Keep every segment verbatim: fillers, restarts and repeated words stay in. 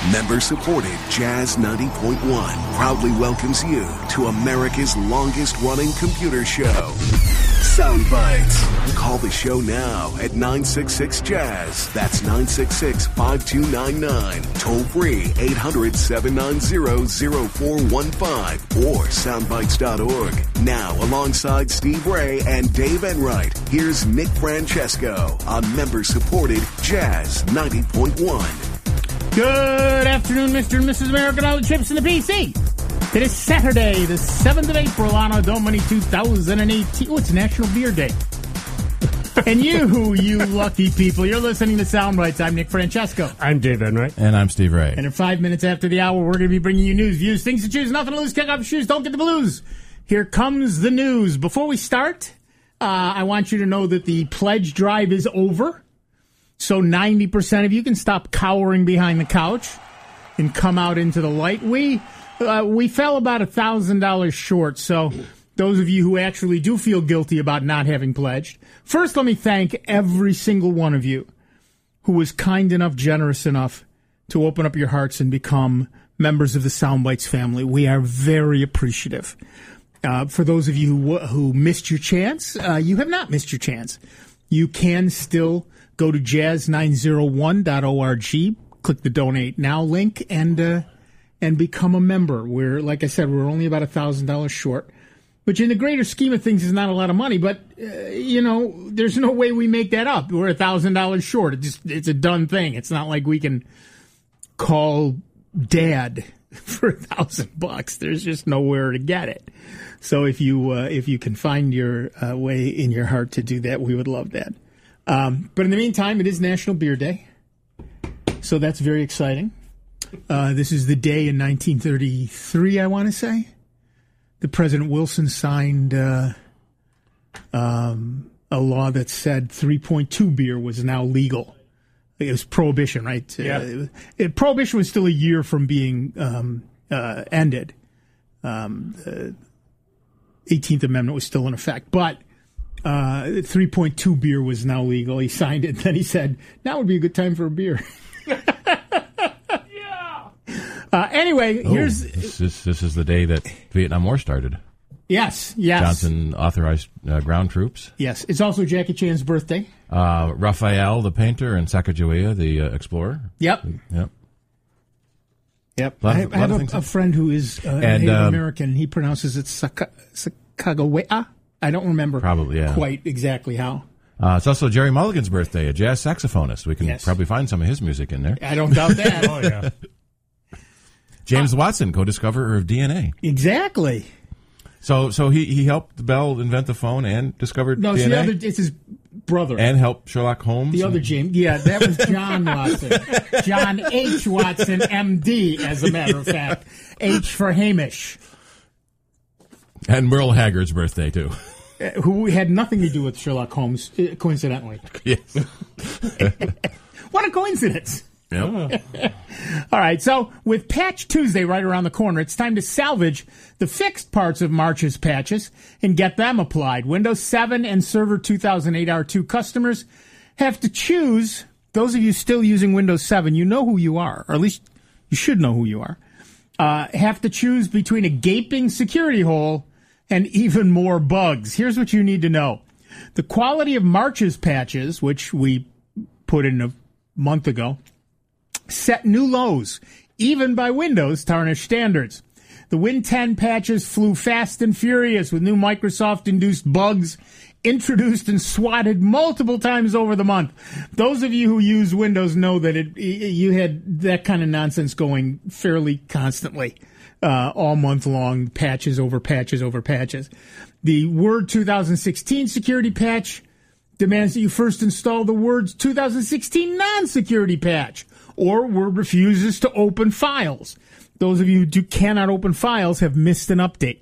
Member-supported Jazz ninety point one proudly welcomes you to America's longest-running computer show, Sound Bites. Call the show now at nine six six Jazz. That's nine six six, five two nine nine. Toll free eight hundred, seven nine zero, zero four one five or soundbites dot org. Now, alongside Steve Ray and Dave Enright, here's Nick Francesco on member-supported Jazz ninety point one. Good afternoon, Mister and Missus America, and all the chips in the P C. It is Saturday, the seventh of April, Anno Domini two thousand eighteen. Oh, it's National Beer Day. And you, you lucky people, you're listening to Soundbites. I'm Nick Francesco. I'm Dave Enright. And I'm Steve Ray. And in five minutes after the hour, we're going to be bringing you news, views, things to choose, nothing to lose, kick off your shoes, don't get the blues. Here comes the news. Before we start, uh, I want you to know that the pledge drive is over. So ninety percent of you can stop cowering behind the couch and come out into the light. We uh, we fell about one thousand dollars short, so those of you who actually do feel guilty about not having pledged, first let me thank every single one of you who was kind enough, generous enough to open up your hearts and become members of the Soundbites family. We are very appreciative. Uh, for those of you who, who missed your chance, uh, you have not missed your chance. You can still go to jazz nine oh one dot org, click the Donate Now link, and uh, and become a member. We're, like I said, we're only about one thousand dollars short, which in the greater scheme of things is not a lot of money, but, uh, you know, there's no way we make that up. We're one thousand dollars short. It's, just, it's a done thing. It's not like we can call Dad for a thousand bucks. There's just nowhere to get it. So if you, uh, if you can find your uh, way in your heart to do that, we would love that. Um, but in the meantime, it is National Beer Day, so that's very exciting. Uh, this is the day in nineteen thirty-three, I want to say, that President Wilson signed uh, um, a law that said three point two beer was now legal. It was prohibition, right? Yeah. Uh, it, prohibition was still a year from being um, uh, ended. Um, the eighteenth Amendment was still in effect, but Uh, three point two beer was now legal. He signed it, and then he said, now would be a good time for a beer. Yeah. Uh, anyway, oh, here's... This is, this is the day that Vietnam War started. Yes, yes. Johnson authorized uh, ground troops. Yes, it's also Jackie Chan's birthday. Uh, Raphael, the painter, and Sacagawea, the uh, explorer. Yep. Yep. Yep. Lot I, of, I have of a, a friend who is uh, and, Native um, American, and he pronounces it Saca- Sacagawea. I don't remember Probably, yeah. quite exactly how. Uh, it's also Jerry Mulligan's birthday, a jazz saxophonist. We can Yes. probably find some of his music in there. I don't doubt that. Oh, yeah. James Uh, Watson, co-discoverer of D N A. Exactly. So so he, he helped Bell invent the phone and discovered No, D it's N A? the other. It's his brother. And helped Sherlock Holmes? The other James, yeah, that was John Watson. John H. Watson, M D, as a matter of fact. H for Hamish. And Merle Haggard's birthday, too. Uh, who had nothing to do with Sherlock Holmes, uh, coincidentally. Yes. What a coincidence. Yep. All right, so with Patch Tuesday right around the corner, it's time to salvage the fixed parts of March's patches and get them applied. Windows seven and Server two thousand eight R two customers have to choose. Those of you still using Windows seven, you know who you are, or at least you should know who you are. Uh, have to choose between a gaping security hole and even more bugs. Here's what you need to know. The quality of March's patches, which we put in a month ago, set new lows, even by Windows tarnished standards. The Win ten patches flew fast and furious with new Microsoft-induced bugs introduced and swatted multiple times over the month. Those of you who use Windows know that it, you had that kind of nonsense going fairly constantly. Uh, all month long, patches over patches over patches. The Word two thousand sixteen security patch demands that you first install the Word's two thousand sixteen non-security patch, or Word refuses to open files. Those of you who do, cannot open files have missed an update.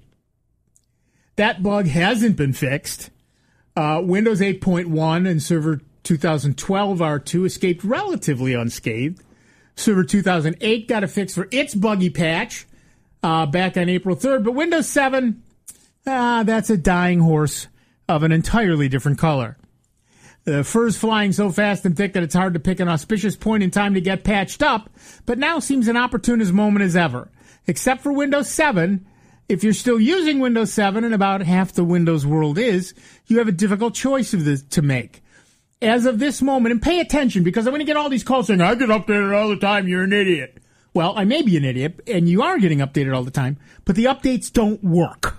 That bug hasn't been fixed. Uh, Windows eight point one and Server two thousand twelve R two escaped relatively unscathed. Server two thousand eight got a fix for its buggy patch Uh, back on April third, but Windows seven, ah, that's a dying horse of an entirely different color. The fur's flying so fast and thick that it's hard to pick an auspicious point in time to get patched up, but now seems an opportune moment as ever. Except for Windows seven, if you're still using Windows seven, and about half the Windows world is, you have a difficult choice of this to make. As of this moment, and pay attention, because I'm going to get all these calls saying, I get updated all the time, you're an idiot. Well, I may be an idiot, and you are getting updated all the time, but the updates don't work.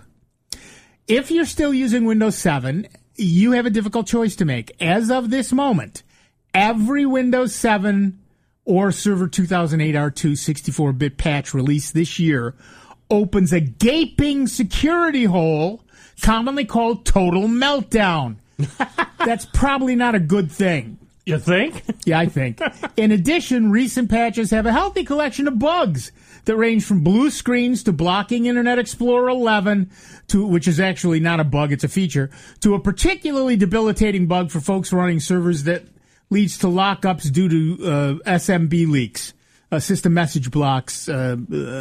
If you're still using Windows seven, you have a difficult choice to make. As of this moment, every Windows seven or Server two thousand eight R two sixty-four bit patch released this year opens a gaping security hole, commonly called total meltdown. That's probably not a good thing. You think? Yeah, I think. In addition, recent patches have a healthy collection of bugs that range from blue screens to blocking Internet Explorer eleven, to which is actually not a bug, it's a feature, to a particularly debilitating bug for folks running servers that leads to lockups due to uh, S M B leaks, uh, system message blocks, uh,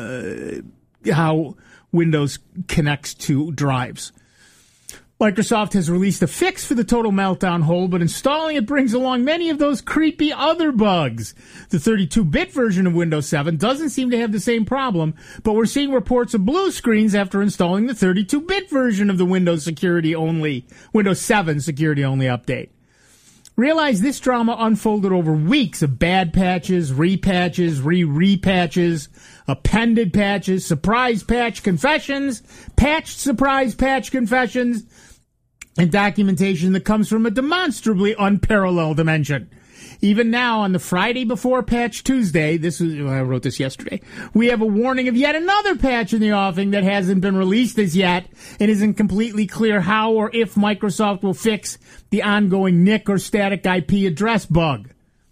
uh, how Windows connects to drives. Microsoft has released a fix for the total meltdown hole, but installing it brings along many of those creepy other bugs. The thirty-two bit version of Windows seven doesn't seem to have the same problem, but we're seeing reports of blue screens after installing the thirty-two bit version of the Windows security only, Windows seven security only update. Realize this drama unfolded over weeks of bad patches, repatches, re-repatches, appended patches, surprise patch confessions, patched surprise patch confessions, and documentation that comes from a demonstrably unparalleled dimension. Even now, on the Friday before Patch Tuesday, this was, I wrote this yesterday, we have a warning of yet another patch in the offing that hasn't been released as yet and isn't completely clear how or if Microsoft will fix the ongoing N I C or static I P address bug.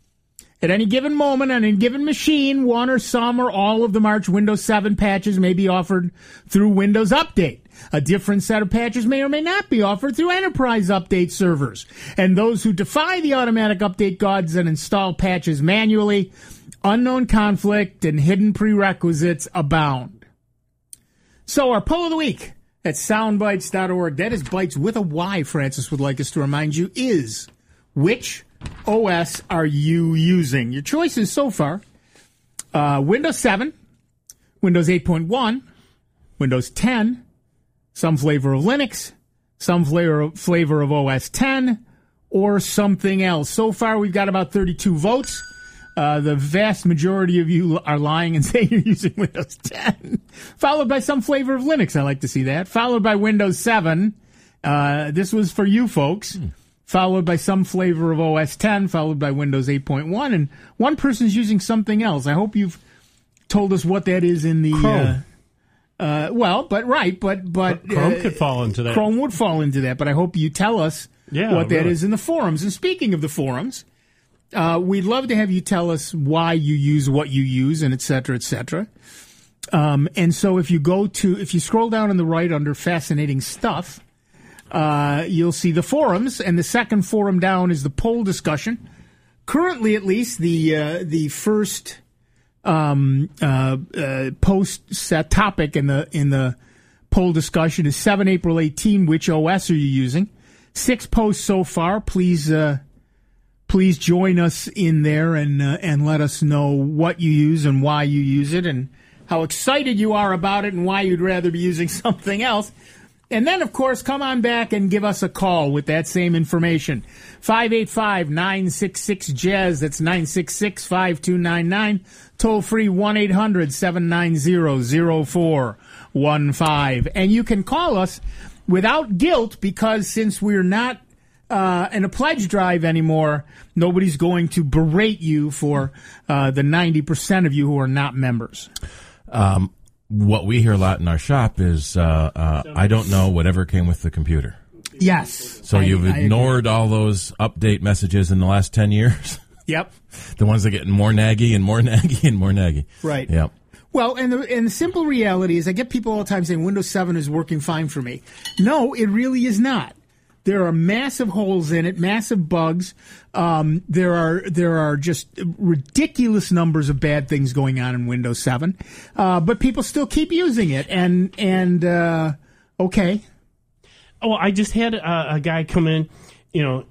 At any given moment, on any given machine, one or some or all of the March Windows seven patches may be offered through Windows Update. A different set of patches may or may not be offered through Enterprise Update servers. And those who defy the automatic update gods and install patches manually, unknown conflict and hidden prerequisites abound. So our poll of the week at soundbites dot org, that is bites with a Y, Francis would like us to remind you, is which O S are you using? Your choices so far, uh, Windows seven, Windows eight point one, Windows ten, some flavor of Linux, some flavor of, flavor of O S ten, or something else. So far, we've got about thirty-two votes. Uh, the vast majority of you are lying and saying you're using Windows ten, followed by some flavor of Linux. I like to see that. Followed by Windows seven. Uh, this was for you folks. Hmm. Followed by some flavor of O S ten, followed by Windows eight point one, and one person's using something else. I hope you've told us what that is in the... Chrome. Uh, uh, well, but right, but... but Chrome uh, could fall into that. Chrome would fall into that, but I hope you tell us yeah, what that really. is in the forums. And speaking of the forums, uh, we'd love to have you tell us why you use what you use, and et cetera, et cetera. Um, and so if you go to... If you scroll down on the right under Fascinating Stuff... Uh, you'll see the forums, and the second forum down is the poll discussion. Currently, at least, the uh, the first um, uh, uh, post set topic in the in the poll discussion is seven April eighteenth. Which O S are you using? Six posts so far. Please uh, please join us in there and uh, and let us know what you use and why you use it and how excited you are about it and why you'd rather be using something else. And then, of course, come on back and give us a call with that same information. five eight five, nine six six, jazz. That's nine six six, five two nine nine. Toll free one eight hundred, seven nine zero, zero four one five. And you can call us without guilt because since we're not uh, in a pledge drive anymore, nobody's going to berate you for uh, the ninety percent of you who are not members. Um. What we hear a lot in our shop is, uh, uh, I don't know whatever came with the computer. Yes. So I, you've I ignored all those update messages in the last ten years? Yep. The ones that get more naggy and more naggy and more naggy. Right. Yep. Well, and the, and the simple reality is I get people all the time saying Windows seven is working fine for me. No, it really is not. There are massive holes in it, massive bugs. Um, there are there are just ridiculous numbers of bad things going on in Windows seven, uh, but people still keep using it. And and uh, okay, Oh, I just had a, a guy come in, you know,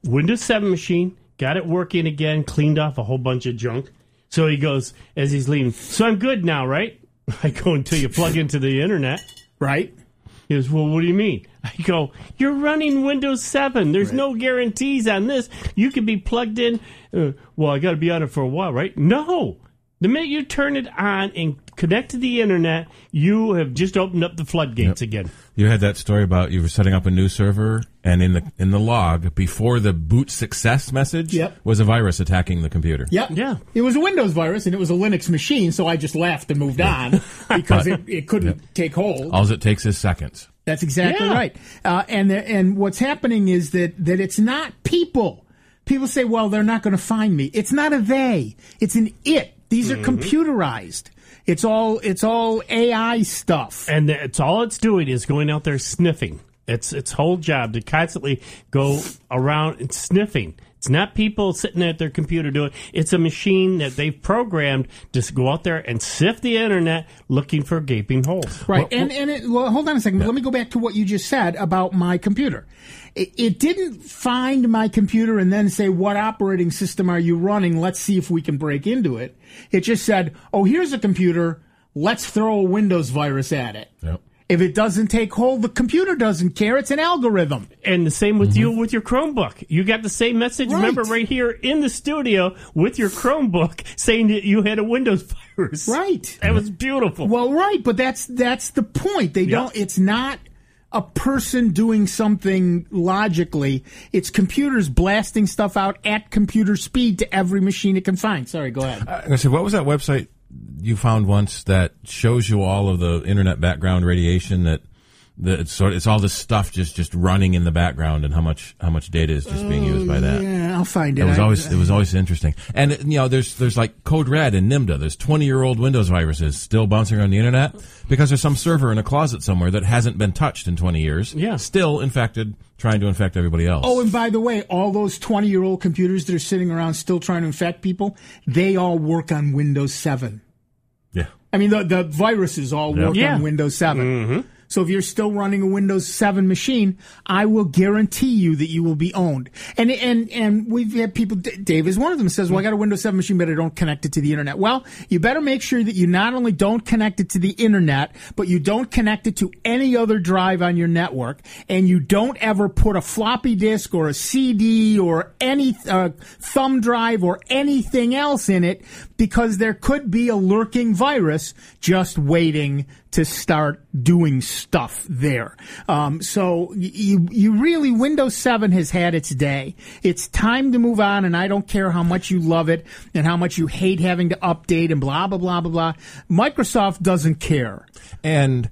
Windows seven machine, got it working again, cleaned off a whole bunch of junk. So he goes, as he's leaving, so I'm good now, right? I go, until you plug into the internet. Right. He goes, well, what do you mean? I go, you're running Windows seven. There's Right. no guarantees on this. You could be plugged in. Uh, well, I got to be on it for a while, right? No. The minute you turn it on and connect to the internet, you have just opened up the floodgates Yep. again. You had that story about you were setting up a new server, and in the in the log before the boot success message Yep. was a virus attacking the computer. Yep. Yeah. It was a Windows virus, and it was a Linux machine, so I just laughed and moved on because it, it couldn't Yep. take hold. All it takes is seconds. That's exactly Yeah. right. Uh, and the, and what's happening is that, that it's not people. People say, well, they're not going to find me. It's not a they. It's an it. These are computerized. It's all it's all A I stuff. And it's all it's doing is going out there sniffing. It's its whole job to constantly go around and sniffing. It's not people sitting at their computer doing it. It's a machine that they've programmed to go out there and sift the internet looking for gaping holes. Right. and and it, well, hold on a second. Let me go back to what you just said about my computer. It, it didn't find my computer and then say, what operating system are you running? Let's see if we can break into it. It just said, oh, here's a computer. Let's throw a Windows virus at it. Yep. If it doesn't take hold, the computer doesn't care. It's an algorithm. And the same with you with your Chromebook. You got the same message, Right. remember, right here in the studio with your Chromebook saying that you had a Windows virus. Right. That was beautiful. Well, right, but that's that's the point. They Yeah. don't. It's not a person doing something logically. It's computers blasting stuff out at computer speed to every machine it can find. Sorry, go ahead. I I said, what was that website you found once that shows you all of the internet background radiation that that it's sort of, it's all this stuff just, just running in the background and how much how much data is just being used by that. Yeah, I'll find it. It was I- always it was always interesting, and you know there's there's like Code Red and Nimda. There's twenty year old Windows viruses still bouncing around the internet because there's some server in a closet somewhere that hasn't been touched in twenty years. Yeah. Still infected, trying to infect everybody else. Oh, and by the way, all those twenty-year-old computers that are sitting around still trying to infect people, they all work on Windows seven. yeah. I mean, the, the viruses all Yep. work Yeah. on Windows seven. So if you're still running a Windows seven machine, I will guarantee you that you will be owned. And and and we've had people, D- Dave is one of them, says, well, I got a Windows seven machine, but I don't connect it to the internet. Well, you better make sure that you not only don't connect it to the internet, but you don't connect it to any other drive on your network, and you don't ever put a floppy disk or a C D or any uh, thumb drive or anything else in it, because there could be a lurking virus just waiting to start doing stuff there. Um, so you you really, Windows seven has had its day. It's time to move on, and I don't care how much you love it and how much you hate having to update and blah, blah, blah, blah, blah. Microsoft doesn't care. And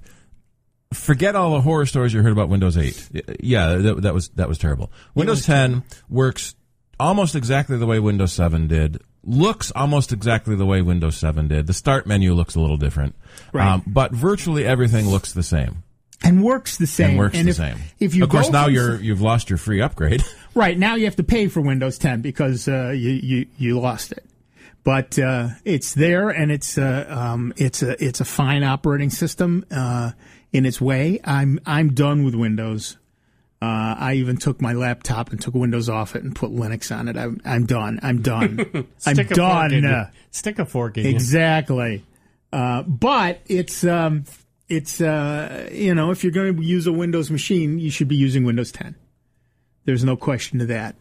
forget all the horror stories you heard about Windows eight. Yeah, that, that was that was terrible. Windows ten works almost exactly the way Windows seven did. Looks almost exactly the way Windows seven did. The start menu looks a little different, Right. um, but virtually everything looks the same. And works the same. And works and the if, same. If you of course, go now from- you're you've lost your free upgrade. Right, now you have to pay for Windows ten because uh, you, you you lost it. But uh, it's there, and it's uh, um, it's a it's a fine operating system uh, in its way. I'm I'm done with Windows. Uh, I even took my laptop and took Windows off it and put Linux on it. I'm I'm done. I'm done. I'm Stick a fork in done. you. Stick a fork in you. Exactly. Uh, but it's um, it's uh, you know, if you're going to use a Windows machine, you should be using Windows ten. There's no question to that.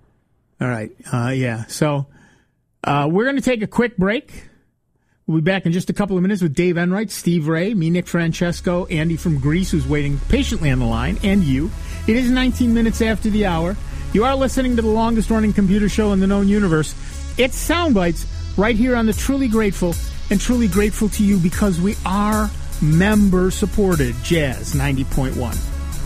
All right. Uh, yeah. So uh, we're going to take a quick break. We'll be back in just a couple of minutes with Dave Enright, Steve Ray, me, Nick Francesco, Andy from Greece, who's waiting patiently on the line, and you. It is nineteen minutes after the hour. You are listening to the longest-running computer show in the known universe. It's Soundbites right here on the Truly Grateful, and truly grateful to you because we are member-supported Jazz ninety point one.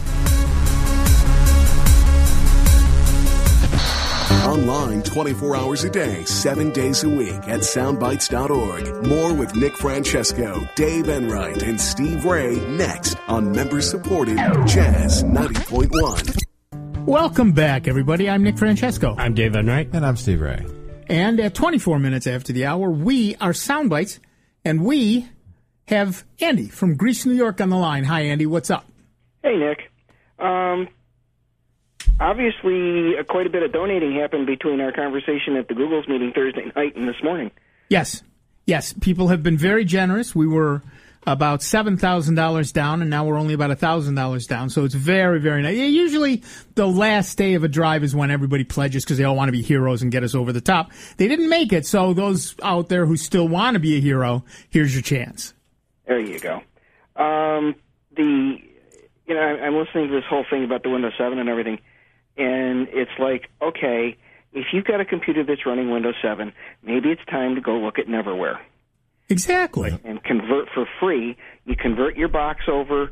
Online twenty-four hours a day, seven days a week at soundbites dot org. More with Nick Francesco, Dave Enright, and Steve Ray next on member-supported Jazz ninety point one. Welcome back, everybody. I'm Nick Francesco. I'm Dave Enright. And I'm Steve Ray. And at twenty-four minutes after the hour, we are Soundbites, and we have Andy from Greece, New York on the line. Hi, Andy. What's up? Hey, Nick. Um, obviously, uh, quite a bit of donating happened between our conversation at the Google's meeting Thursday night and this morning. Yes. Yes. People have been very generous. We were about seven thousand dollars down, and now we're only about one thousand dollars down. So it's very, very nice. Usually the last day of a drive is when everybody pledges because they all want to be heroes and get us over the top. They didn't make it, so those out there who still want to be a hero, here's your chance. There you go. Um, the you know, I'm listening to this whole thing about the Windows seven and everything, and it's like, okay, if you've got a computer that's running Windows seven, maybe it's time to go look at Neverware. Exactly. And convert for free. You convert your box over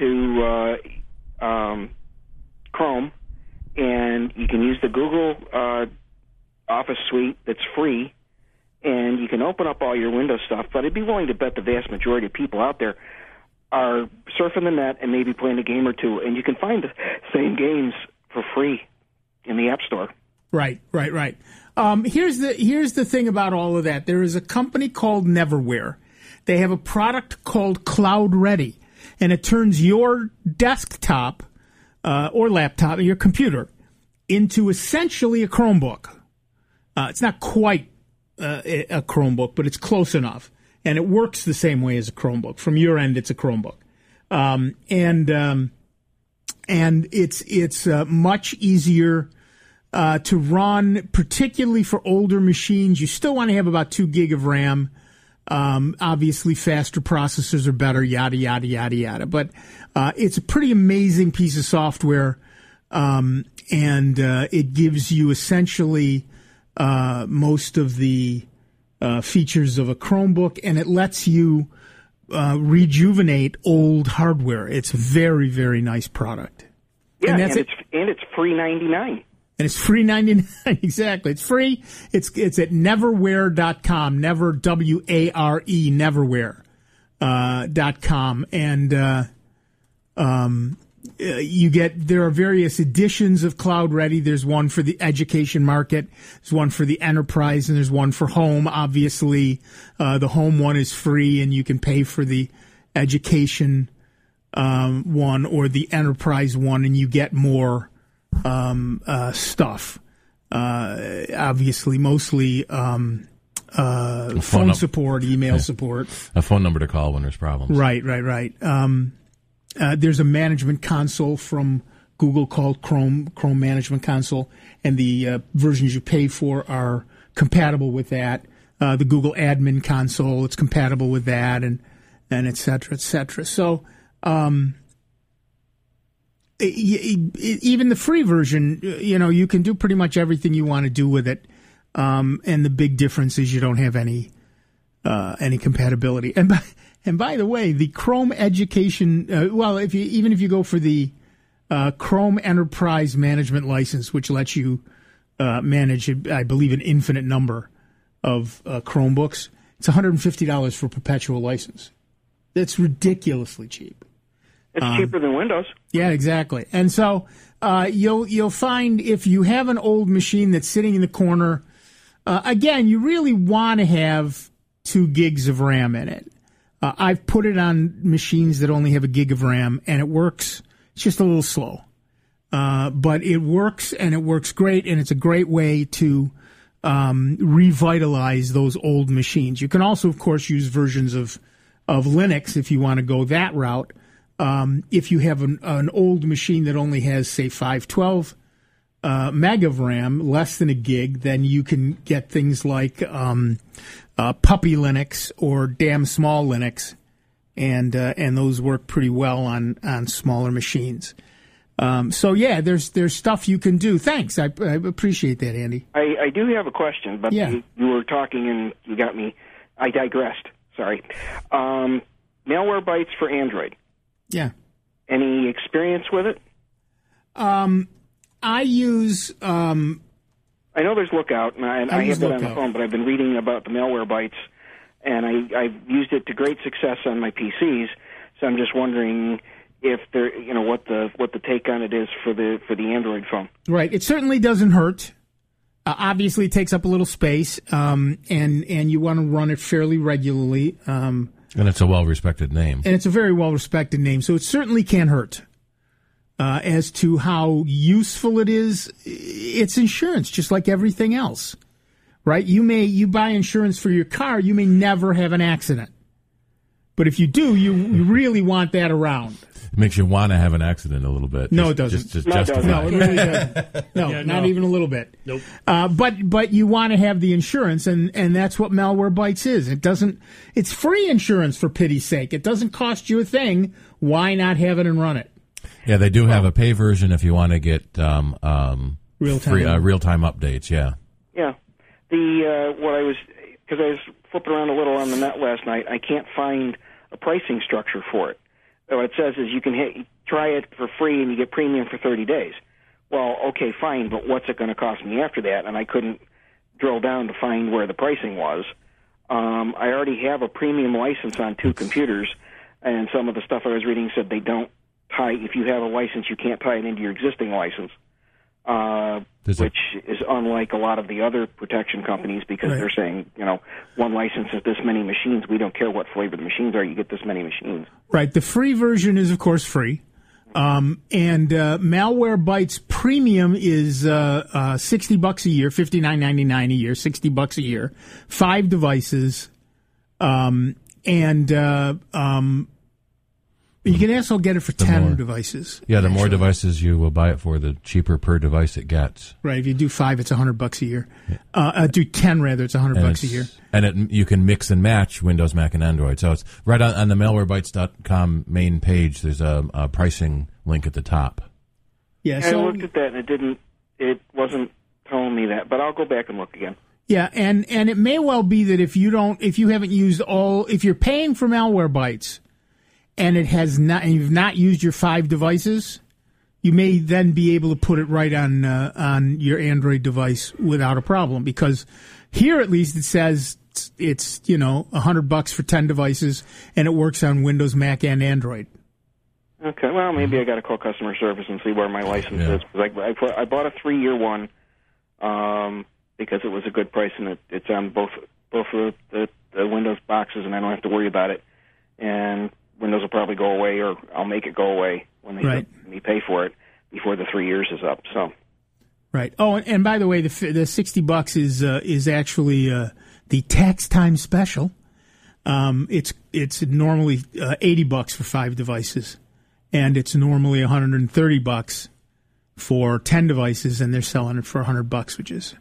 to uh, um, Chrome, and you can use the Google uh, Office suite that's free, and you can open up all your Windows stuff. But I'd be willing to bet the vast majority of people out there are surfing the net and maybe playing a game or two, and you can find the same games for free in the App Store. Right, right, right. Um, here's the here's the thing about all of that. There is a company called Neverware. They have a product called Cloud Ready, and it turns your desktop uh, or laptop, your computer, into essentially a Chromebook. Uh, it's not quite uh, a Chromebook, but it's close enough, and it works the same way as a Chromebook. From your end, it's a Chromebook, um, and um, and it's it's uh, much easier. Uh, to run, particularly for older machines. You still want to have about two gig of RAM. Um, obviously, faster processors are better, yada, yada, yada, yada. But uh, it's a pretty amazing piece of software, um, and uh, it gives you essentially uh, most of the uh, features of a Chromebook, and it lets you uh, rejuvenate old hardware. It's a very, very nice product. Yeah, and, and, that's it's, and it's free ninety-nine. And it's free ninety-nine. Exactly. It's free. It's it's at neverware dot com. Never, W A R E, neverware uh, dot com. And uh, um, you get, there are various editions of Cloud Ready. There's one for the education market. There's one for the enterprise, and there's one for home. Obviously, uh, the home one is free, and you can pay for the education um, one or the enterprise one, and you get more Um, uh, stuff. Uh, obviously, mostly um, uh, phone, phone num- support, email yeah. support. A phone number to call when there's problems. Right, right, right. Um, uh, there's a management console from Google called Chrome, Chrome Management Console, and the uh, versions you pay for are compatible with that. Uh, the Google Admin Console, it's compatible with that, and and et cetera, et cetera. So, um, even the free version, you know, you can do pretty much everything you want to do with it. Um, and the big difference is you don't have any uh, any compatibility. And by, and by the way, the Chrome Education, uh, well, if you even if you go for the uh, Chrome Enterprise Management License, which lets you uh, manage, I believe, an infinite number of uh, Chromebooks, it's one hundred fifty dollars for perpetual license. That's ridiculously cheap. It's um, cheaper than Windows. Yeah, exactly. And so uh, you'll you'll find if you have an old machine that's sitting in the corner, uh, again, you really want to have two gigs of RAM in it. Uh, I've put it on machines that only have a gig of RAM, and it works. It's just a little slow. Uh, but it works, and it works great, and it's a great way to um, revitalize those old machines. You can also, of course, use versions of, of Linux if you want to go that route. Um, if you have an, an old machine that only has, say, five twelve uh, meg of RAM, less than a gig, then you can get things like um, uh, Puppy Linux or Damn Small Linux, and uh, and those work pretty well on, on smaller machines. Um, so, yeah, there's there's stuff you can do. Thanks. I, I appreciate that, Andy. I, I do have a question, but yeah. you, you were talking and you got me. I digressed. Sorry. Um, Malwarebytes for Android. Yeah. Any experience with it? Um, I use. Um, I know there's Lookout, and I, I, I have it on the phone, but I've been reading about the Malwarebytes, and I, I've used it to great success on my P Cs. So I'm just wondering if there, you know, what the what the take on it is for the for the Android phone. Right. It certainly doesn't hurt. Uh, obviously, it takes up a little space, um, and and you want to run it fairly regularly. Um, And it's a well-respected name. And it's a very well-respected name, so it certainly can't hurt. uh, as to how useful it is. It's insurance, just like everything else, right? You may you buy insurance for your car, you may never have an accident, but if you do, you, you really want that around. It makes you want to have an accident a little bit. No, just, it doesn't. Just, just No, it justify. doesn't. No, it really doesn't. No, Yeah, not no. even a little bit. Nope. Uh, but but you want to have the insurance, and, and that's what Malwarebytes is. It doesn't. It's free insurance, for pity's sake. It doesn't cost you a thing. Why not have it and run it? Yeah, they do have a pay version if you want to get um, um, Real-time. free, uh, real-time updates. Yeah. Yeah. The uh, what I was because I was flipping around a little on the net last night. I can't find a pricing structure for it. What it says is you can hit, try it for free and you get premium for thirty days. Well, okay, fine, but what's it going to cost me after that? And I couldn't drill down to find where the pricing was. Um, I already have a premium license on two computers, and some of the stuff I was reading said they don't tie. If you have a license, you can't tie it into your existing license. Uh, There's a- which is unlike a lot of the other protection companies because Right. they're saying, you know, one license is this many machines. We don't care what flavor the machines are. You get this many machines. Right. The free version is, of course, free. Um, and uh, Malwarebytes Premium is uh, uh, sixty bucks a year, fifty-nine ninety-nine a year, sixty bucks a year, five devices, um, and uh, um, you can also get it for ten more- devices. Yeah, the more actually. devices you will buy it for, the cheaper per device it gets. Right. If you do five, it's a hundred bucks a year. Uh, uh, do ten rather, it's a hundred And bucks a it's- year. And it, you can mix and match Windows, Mac, and Android. So it's right on, on the malwarebytes dot com main page. There's a, a pricing link at the top. Yeah. And So I looked at that and it didn't. It wasn't telling me that, but I'll go back and look again. yeah, and and it may well be that if you don't, if you haven't used all, if you're paying for Malwarebytes, and it has not, and you've not used your five devices, you may then be able to put it right on uh, on your Android device without a problem. Because here, at least, it says it's, it's you know a hundred bucks for ten devices, and it works on Windows, Mac, and Android. Okay, well, maybe I got to call customer service and see where my license Yeah. is. 'Cause I, I, put- I bought a three-year one um, because it was a good price, and it, it's on both both of the, the Windows boxes, and I don't have to worry about it. And Windows will probably go away, or I'll make it go away when they Right. let me pay for it before the three years is up. So, Right. Oh, and, and by the way, the f- the sixty bucks is uh, is actually uh, the tax time special. Um, it's it's normally uh, eighty bucks for five devices, and it's normally one hundred and thirty bucks for ten devices, and they're selling it for a hundred bucks, which is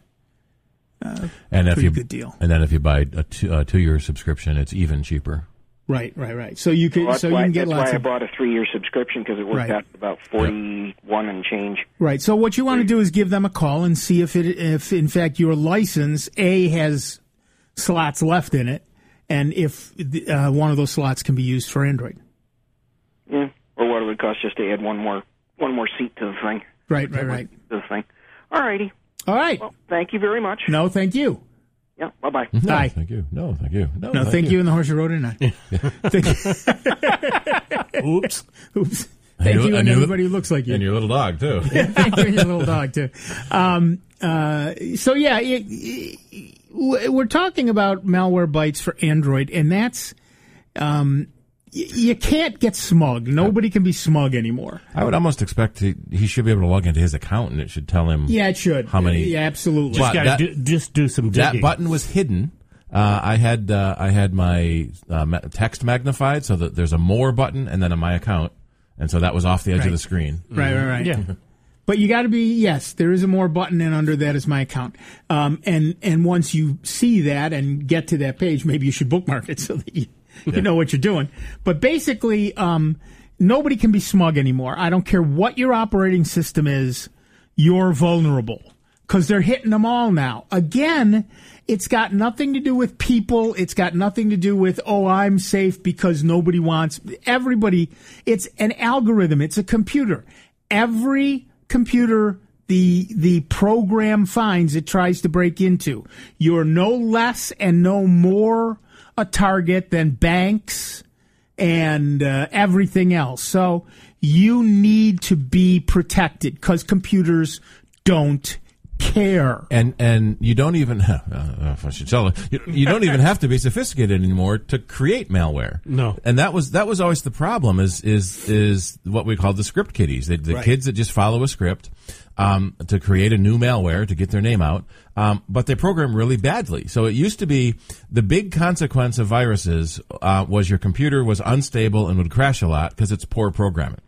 And if pretty you good deal. and then if you buy a two, a two-year subscription, it's even cheaper. right, right, right. So you can well, that's so you why, can get that's lots why I of bought a three-year subscription, because it worked Right. out about forty-one and change. right. So what you want to do is give them a call and see if it if in fact your license A has slots left in it, and if uh, one of those slots can be used for Android. Yeah. Or what it would cost just to add one more one more seat to the thing. Right, right, right. To the thing. All righty. All right. Well, thank you very much. No, thank you. Yeah. Bye bye. No, Aye. thank you. No, thank you. No, No, thank you, and the horse you rode in on. Thank- Oops. Oops. Thank knew- you, I and knew it. everybody who looks like you. And your little dog too. Thank you, and your little dog too. Um, uh, so yeah, it, it, we're talking about Malwarebytes for Android, and that's um, y- you can't get smug. Nobody can be smug anymore. I would almost expect to, he should be able to log into his account, and it should tell him. Yeah, it should. How many- Yeah, absolutely. Just But gotta that- do, just do some That digging. button was hidden. Uh, I had uh, I had my uh, ma- text magnified so that there's a more button and then a my account, and so that was off the edge Right. of the screen. Right, right, right. Yeah. But you got to be, yes, there is a more button, and under that is my account. Um, and and once you see that and get to that page, maybe you should bookmark it so that you, you know what you're doing. But basically, um, nobody can be smug anymore. I don't care what your operating system is, you're vulnerable because they're hitting them all now. Again, it's got nothing to do with people. It's got nothing to do with, oh, I'm safe because nobody wants everybody. It's an algorithm. It's a computer. Every computer the the program finds it tries to break into, you're no less and no more a target than banks and uh, everything else. So you need to be protected because computers don't care. And and you don't even uh, if I should tell you, you don't even have to be sophisticated anymore to create malware. No. And that was that was always the problem is is is what we call the script kiddies, the, the right. kids that just follow a script um, to create a new malware to get their name out. Um, but they program really badly. So it used to be the big consequence of viruses uh, was your computer was unstable and would crash a lot because it's poor programming.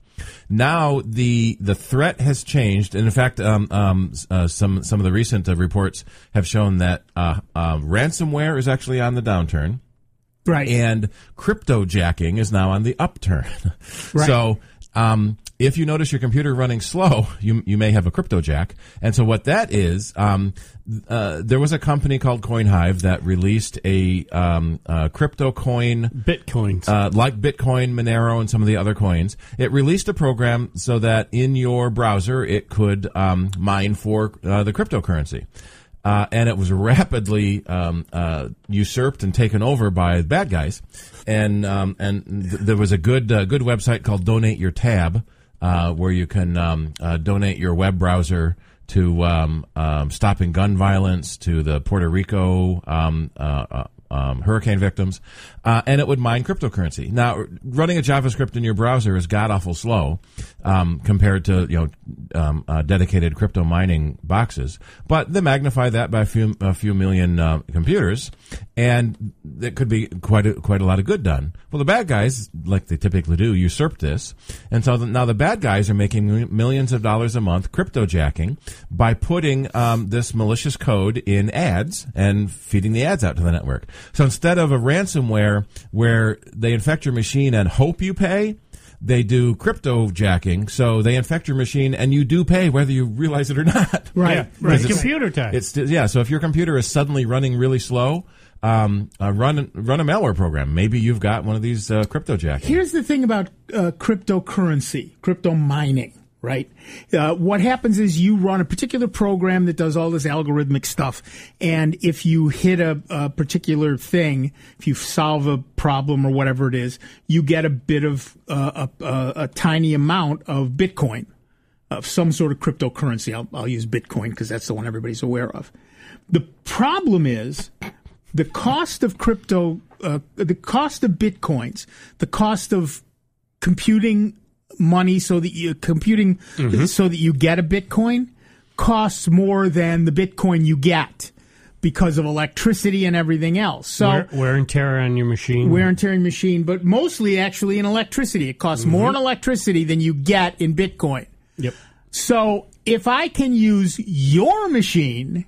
Now the the threat has changed, and in fact, um, um, uh, some some of the recent uh, reports have shown that uh, uh, ransomware is actually on the downturn, Right. and cryptojacking is now on the upturn. Right. So um, if you notice your computer running slow, you you may have a cryptojack. And so what that is, um, uh, there was a company called CoinHive that released a um, uh, crypto coin. Bitcoins. Uh, like Bitcoin, Monero, and some of the other coins. It released a program so that in your browser it could um, mine for uh, the cryptocurrency. Uh, and it was rapidly um, uh, usurped and taken over by bad guys. And um, and th- there was a good uh, good website called Donate Your Tab, uh, where you can um, uh, donate your web browser to um, um, stopping gun violence, to the Puerto Rico um, uh, uh, um, hurricane victims, uh, and it would mine cryptocurrency. Now, running a JavaScript in your browser is god awful slow um, compared to you know um, uh, dedicated crypto mining boxes, but they magnify that by a few a few million uh, computers, and it could be quite a, quite a lot of good done. Well, the bad guys, like they typically do, usurped this, and so the, now the bad guys are making millions of dollars a month cryptojacking by putting um, this malicious code in ads and feeding the ads out to the network. So instead of a ransomware where they infect your machine and hope you pay, they do cryptojacking. So they infect your machine and you do pay whether you realize it or not. Right. Yeah, right. It's computer time. It's yeah. So if your computer is suddenly running really slow, um, uh, run run a malware program. Maybe you've got one of these uh, cryptojacking. Here's the thing about uh, cryptocurrency, crypto mining, right? Uh, what happens is you run a particular program that does all this algorithmic stuff, and if you hit a, a particular thing, if you solve a problem or whatever it is, you get a bit of uh, a, a, a tiny amount of Bitcoin, of some sort of cryptocurrency. I'll, I'll use Bitcoin because that's the one everybody's aware of. The problem is the cost of crypto, uh, the cost of Bitcoins, the cost of computing money so that you computing mm-hmm. so that you get a Bitcoin costs more than the Bitcoin you get because of electricity and everything else. So wear, wear and tear on your machine. Wear and tear on your machine, but mostly actually in electricity. It costs mm-hmm. more in electricity than you get in Bitcoin. Yep. So if I can use your machine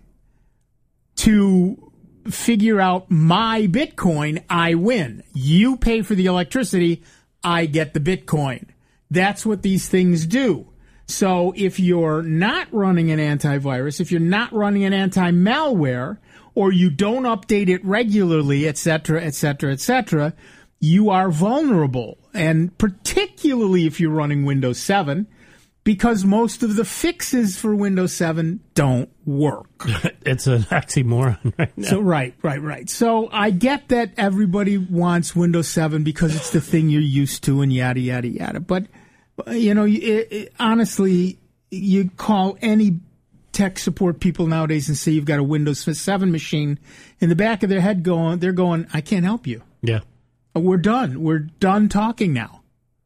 to figure out my Bitcoin, I win. You pay for the electricity, I get the Bitcoin. That's what these things do. So if you're not running an antivirus, if you're not running an anti-malware, or you don't update it regularly, et cetera, et cetera, et cetera, you are vulnerable. And particularly if you're running Windows seven, because most of the fixes for Windows seven don't work. It's an oxymoron right now. So right, right, right. So I get that everybody wants Windows seven because it's the thing you're used to and yada, yada, yada. But, you know, it, it, honestly, you call any tech support people nowadays and say you've got a Windows seven machine, in the back of their head going, they're going, I can't help you. Yeah. We're done. We're done talking now.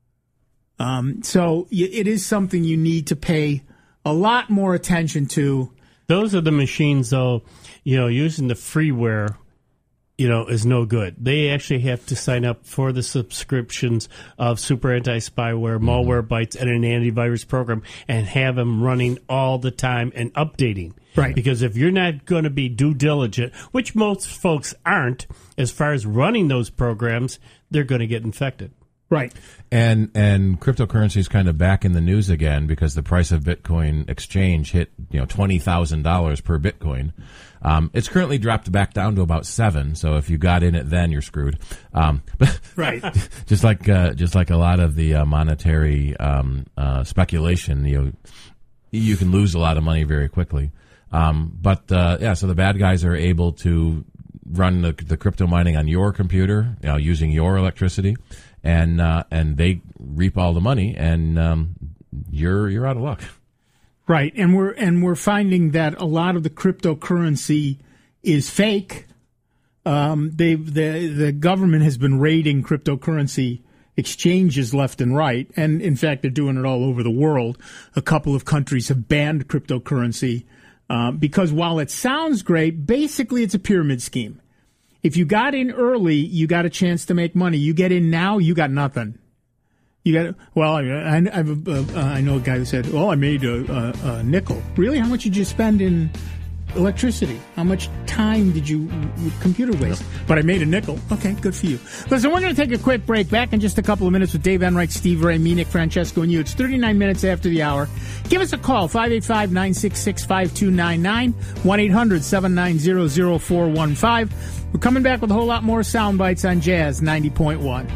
Um, so it is something you need to pay a lot more attention to. Those are the machines, though, you know, using the freeware, you know, is no good. They actually have to sign up for the subscriptions of Super Anti-Spyware, Malwarebytes, and an antivirus program and have them running all the time and updating. Right. Because if you're not going to be due diligent, which most folks aren't, as far as running those programs, they're going to get infected. Right. And and cryptocurrency is kind of back in the news again because the price of Bitcoin exchange hit, you know, twenty thousand dollars per Bitcoin. Um, it's currently dropped back down to about seven. So if you got in it then, you're screwed. Um, right. just like uh, just like a lot of the uh, monetary um, uh, speculation, you know, you can lose a lot of money very quickly. Um, but uh, yeah, so the bad guys are able to run the, the crypto mining on your computer, you know, using your electricity. And uh, and they reap all the money, and um, you're you're out of luck. Right, and we're and we're finding that a lot of the cryptocurrency is fake. Um, they the the government has been raiding cryptocurrency exchanges left and right, and in fact, they're doing it all over the world. A couple of countries have banned cryptocurrency uh, because while it sounds great, basically it's a pyramid scheme. If you got in early, you got a chance to make money. You get in now, you got nothing. You got well. I I, I've, uh, I know a guy who said, "Well, I made a, a, a nickel." Really? How much did you spend in electricity? How much time did you computer waste? Yep. But I made a nickel. Okay, good for you. Listen, we're going to take a quick break. Back in just a couple of minutes with Dave Enright, Steve Ray, me, Nick Francesco, and you. It's thirty-nine minutes after the hour. Give us a call, five eight five, nine six six, five two nine nine, one eight hundred, seven nine zero, zero four one five. We're coming back with a whole lot more sound bites on Jazz ninety point one.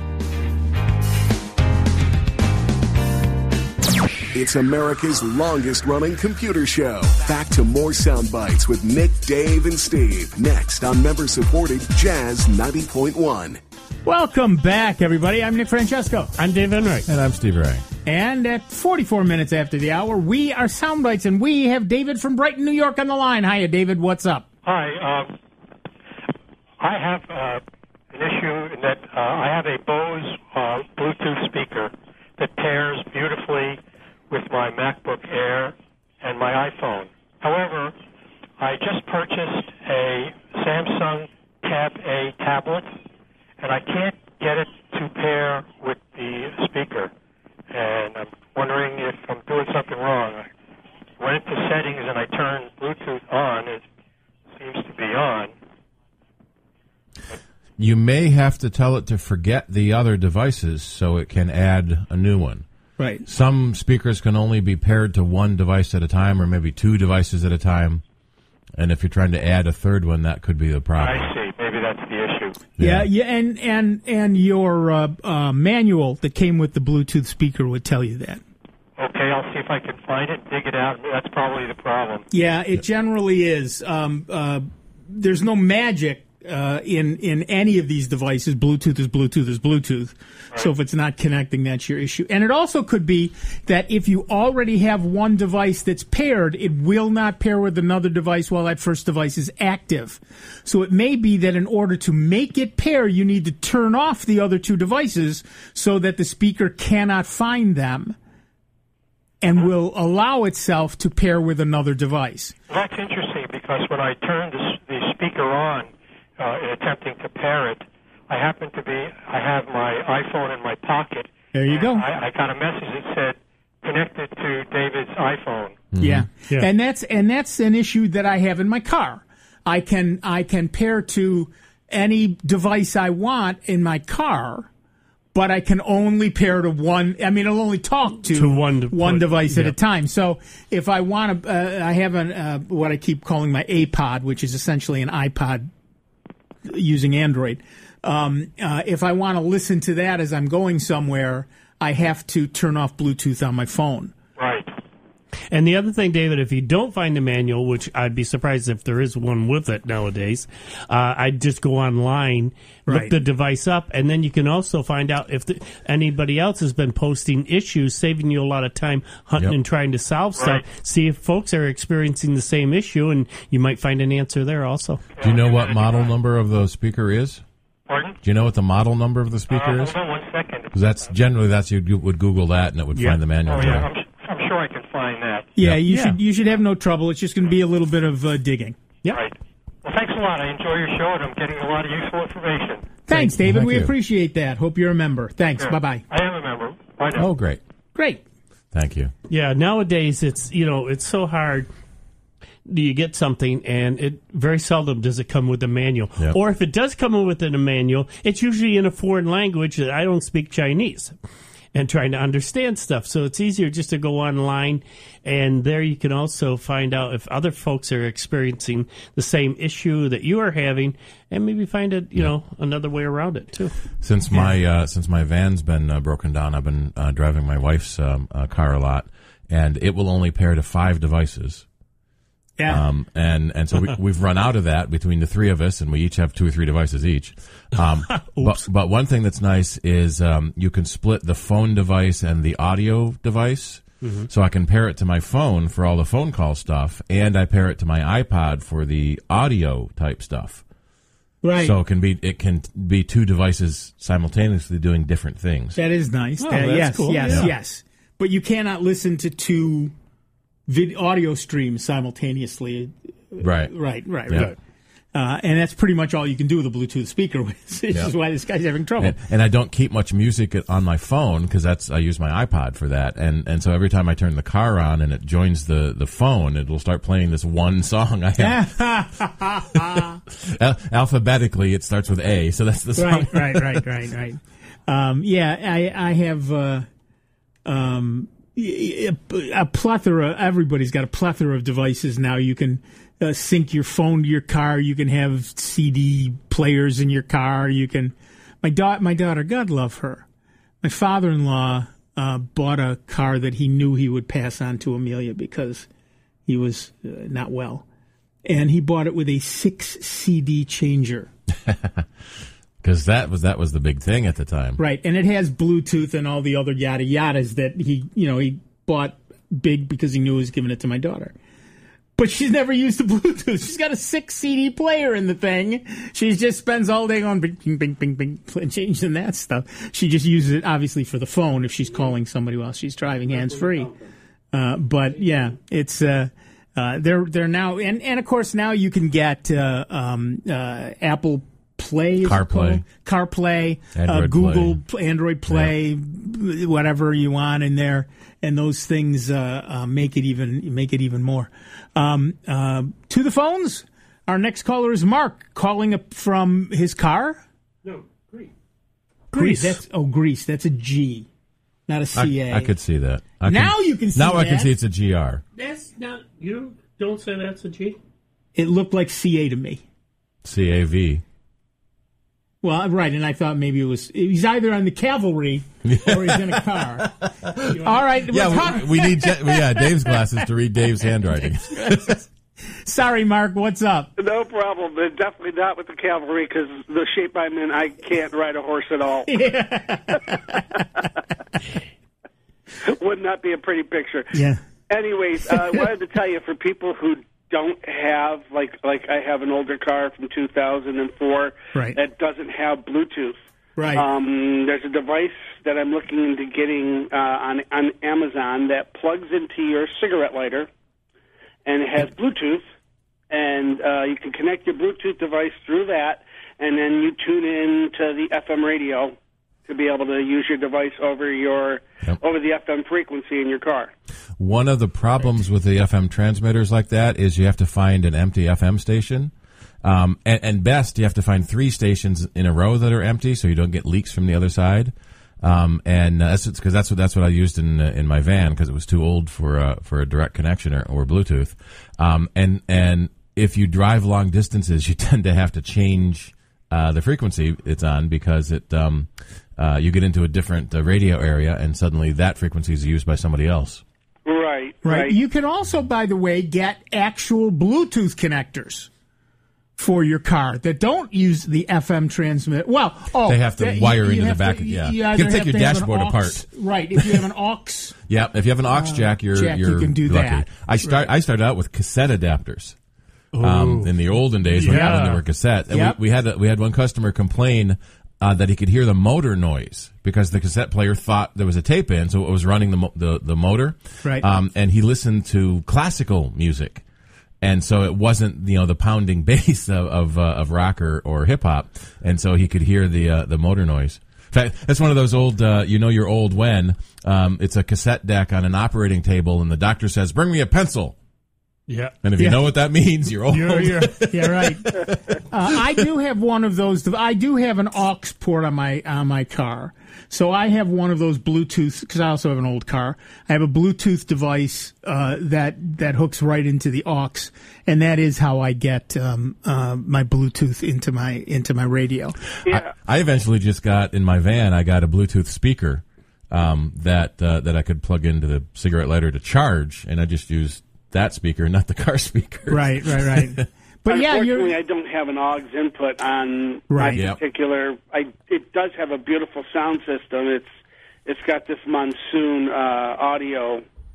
It's America's longest-running computer show. Back to more sound bites with Nick, Dave, and Steve. Next on member-supported Jazz ninety point one. Welcome back, everybody. I'm Nick Francesco. I'm Dave Enright. And I'm Steve Ray. And at forty-four minutes after the hour, we are sound bites, and we have David from Brighton, New York on the line. Hiya, David. What's up? Hi. Um, I have uh, an issue in that uh, I have a Bose uh, Bluetooth speaker that pairs beautifully with my MacBook Air and my iPhone. However, I just purchased a Samsung Tab A tablet, and I can't get it to pair with the speaker. And I'm wondering if I'm doing something wrong. I went into settings and I turned Bluetooth on. It seems to be on. You may have to tell it to forget the other devices so it can add a new one. Right. Some speakers can only be paired to one device at a time, or maybe two devices at a time. And if you're trying to add a third one, that could be the problem. I see. Maybe that's the issue. Yeah, yeah, yeah and and and your uh, uh, manual that came with the Bluetooth speaker would tell you that. Okay, I'll see if I can find it, dig it out. That's probably the problem. Yeah, it generally is. Um, uh, there's no magic uh, in in any of these devices. Bluetooth is Bluetooth is Bluetooth. Right. So if it's not connecting, that's your issue. And it also could be that if you already have one device that's paired, it will not pair with another device while that first device is active. So it may be that in order to make it pair, you need to turn off the other two devices so that the speaker cannot find them and will allow itself to pair with another device. That's interesting because when I turned the, the speaker on uh, in attempting to pair it, I happen to be, I have my iPhone in my pocket. There you go. I, I got a message that said, connected to David's iPhone. Mm-hmm. Yeah. yeah. And that's and that's an issue that I have in my car. I can I can pair to any device I want in my car, but I can only pair to one. I mean, I'll only talk to, to one, one put, device yeah. at a time. So if I want to, uh, I have an, uh, what I keep calling my A-Pod, which is essentially an iPod using Android. Um, uh, if I want to listen to that as I'm going somewhere, I have to turn off Bluetooth on my phone. Right. And the other thing, David, if you don't find a manual, which I'd be surprised if there is one with it nowadays, uh, I'd just go online, right. look the device up, and then you can also find out if the, anybody else has been posting issues, saving you a lot of time hunting yep. and trying to solve stuff. Right. See if folks are experiencing the same issue, and you might find an answer there also. Do you know what model number of the speaker is? Pardon? Do you know what the model number of the speaker uh, is? Hold on one second. Because that's generally that's you would Google that and it would Yeah. find the manual. Oh, for yeah, it. I'm, I'm sure I can find that. Yeah, Yeah. you Yeah. should you should have no trouble. It's just going to be a little bit of uh, digging. Yep. Right. Well, thanks a lot. I enjoy your show, and I'm getting a lot of useful information. Thanks, David. Thank we you. appreciate that. Hope you're a member. Thanks. Yeah. Bye-bye. I am a member. Bye now. Oh, great. Great. Thank you. Yeah, nowadays it's you know it's so hard. Do you get something, and it very seldom does it come with a manual. Yep. Or if it does come within a manual, it's usually in a foreign language that I don't speak Chinese, and trying to understand stuff. So it's easier just to go online, and there you can also find out if other folks are experiencing the same issue that you are having, and maybe find it, you know, another way around it too. Since my uh, since my van's been uh, broken down, I've been uh, driving my wife's um, uh, car a lot, and it will only pair to five devices. Yeah. Um, and, and so we, we've run out of that between the three of us, and we each have two or three devices each. Um, but, but one thing that's nice is um, you can split the phone device and the audio device. Mm-hmm. So I can pair it to my phone for all the phone call stuff, and I pair it to my iPod for the audio type stuff. Right. So it can be it can be two devices simultaneously doing different things. That is nice. Oh, That- that's yes, cool. yes, Yeah. yes. But you cannot listen to two vid- audio streams simultaneously. Right. Right, right, Yeah. right. Uh, and that's pretty much all you can do with a Bluetooth speaker. This Yeah. is why this guy's having trouble. And, and I don't keep much music on my phone because that's I use my iPod for that, and and so every time I turn the car on and it joins the, the phone, it will start playing this one song I have. Al- alphabetically, it starts with A, so that's the song. Right, right, right, right, right. Um, yeah, I, I have uh, um, a, a plethora. Everybody's got a plethora of devices now. You can uh, sync your phone to your car. You can have C D players in your car. You can. My da- my daughter, God love her. My father-in-law uh, bought a car that he knew he would pass on to Amelia because he was uh, not well, and he bought it with a six C D changer. Because that was that was the big thing at the time. Right, and it has Bluetooth and all the other yada yadas that he, you know, he bought big because he knew he was giving it to my daughter. But she's never used the Bluetooth. She's got a six C D player in the thing. She just spends all day going bing, bing, bing, bing, bing, changing that stuff. She just uses it, obviously, for the phone if she's calling somebody while she's driving hands-free. Uh, but, yeah, it's... Uh, uh, they're they're now... And, and, of course, now you can get uh, um, uh, Apple Play, CarPlay. CarPlay, uh, Android Google, Play. Android Play, whatever you want in there, and those things uh, uh, make it even make it even more. Um, uh, to the phones, our next caller is Mark calling up from his car. No, Greece. Greece. That's oh Greece. That's a G, not a C A. I, I could see that. I Now you can see Now I can that. see it's a G R. That's not. You don't say that's a G. It looked like C A to me. C A V. Well, right, and I thought maybe it was he's either on the cavalry or he's in a car. All right, we're Yeah, talking- we, we need Je- yeah Dave's glasses to read Dave's handwriting. Sorry, Mark. What's up? No problem. But definitely not with the cavalry because the shape I'm in, I can't ride a horse at all. Would not be a pretty picture. Yeah. Anyways, uh, I wanted to tell you for people who don't have, like, like I have an older car from two thousand four Right. that doesn't have Bluetooth. Right. Um, there's a device that I'm looking into getting uh, on on Amazon that plugs into your cigarette lighter, and it has Bluetooth, and uh, you can connect your Bluetooth device through that, and then you tune in to the F M radio to be able to use your device over your Yep. over the F M frequency in your car. One of the problems with the F M transmitters like that is you have to find an empty F M station. Um, and, and best, you have to find three stations in a row that are empty so you don't get leaks from the other side. Um, and uh, that's because that's what that's what I used in uh, in my van because it was too old for uh, for a direct connection or, or Bluetooth. Um, and and if you drive long distances, you tend to have to change uh, the frequency it's on because it um, uh, you get into a different uh, radio area and suddenly that frequency is used by somebody else. Right, Right. right. You can also, by the way, get actual Bluetooth connectors for your car that don't use the F M transmit. Well, oh, They have to that- wire you into the have back to- of- yeah. You, You either gotta take have your to have an dashboard aux- apart. Right. If you have an aux, Yeah, if you have an aux jack, you're jack, you you're can do lucky. that. I start I started out with cassette adapters. Um, in the olden days when, Yeah. when they were cassette, and Yep. we, we had a, we had one customer complain uh, that he could hear the motor noise because the cassette player thought there was a tape in, so it was running the mo- the, the motor. Right. Um, and he listened to classical music, and so it wasn't you know the pounding bass of of, uh, of rock or, or hip hop, and so he could hear the uh, the motor noise. In fact, that's one of those old, uh, you know, you're old when um, it's a cassette deck on an operating table, and the doctor says, "Bring me a pencil." Yeah. And if you Yeah. know what that means, you're old. You're, you're, yeah, right. Uh, I do have one of those. I do have an aux port on my on my car, so I have one of those Bluetooth because I also have an old car. I have a Bluetooth device uh, that that hooks right into the aux, and that is how I get um, uh, my Bluetooth into my into my radio. Yeah. I, I eventually just got in my van. I got a Bluetooth speaker um, that uh, that I could plug into the cigarette lighter to charge, and I just used that speaker, not the car speaker. Right, right, right. But yeah, Unfortunately, you're I don't have an aux input on Right. my Yep. particular. I it does have a beautiful sound system. It's it's got this Monsoon uh, audio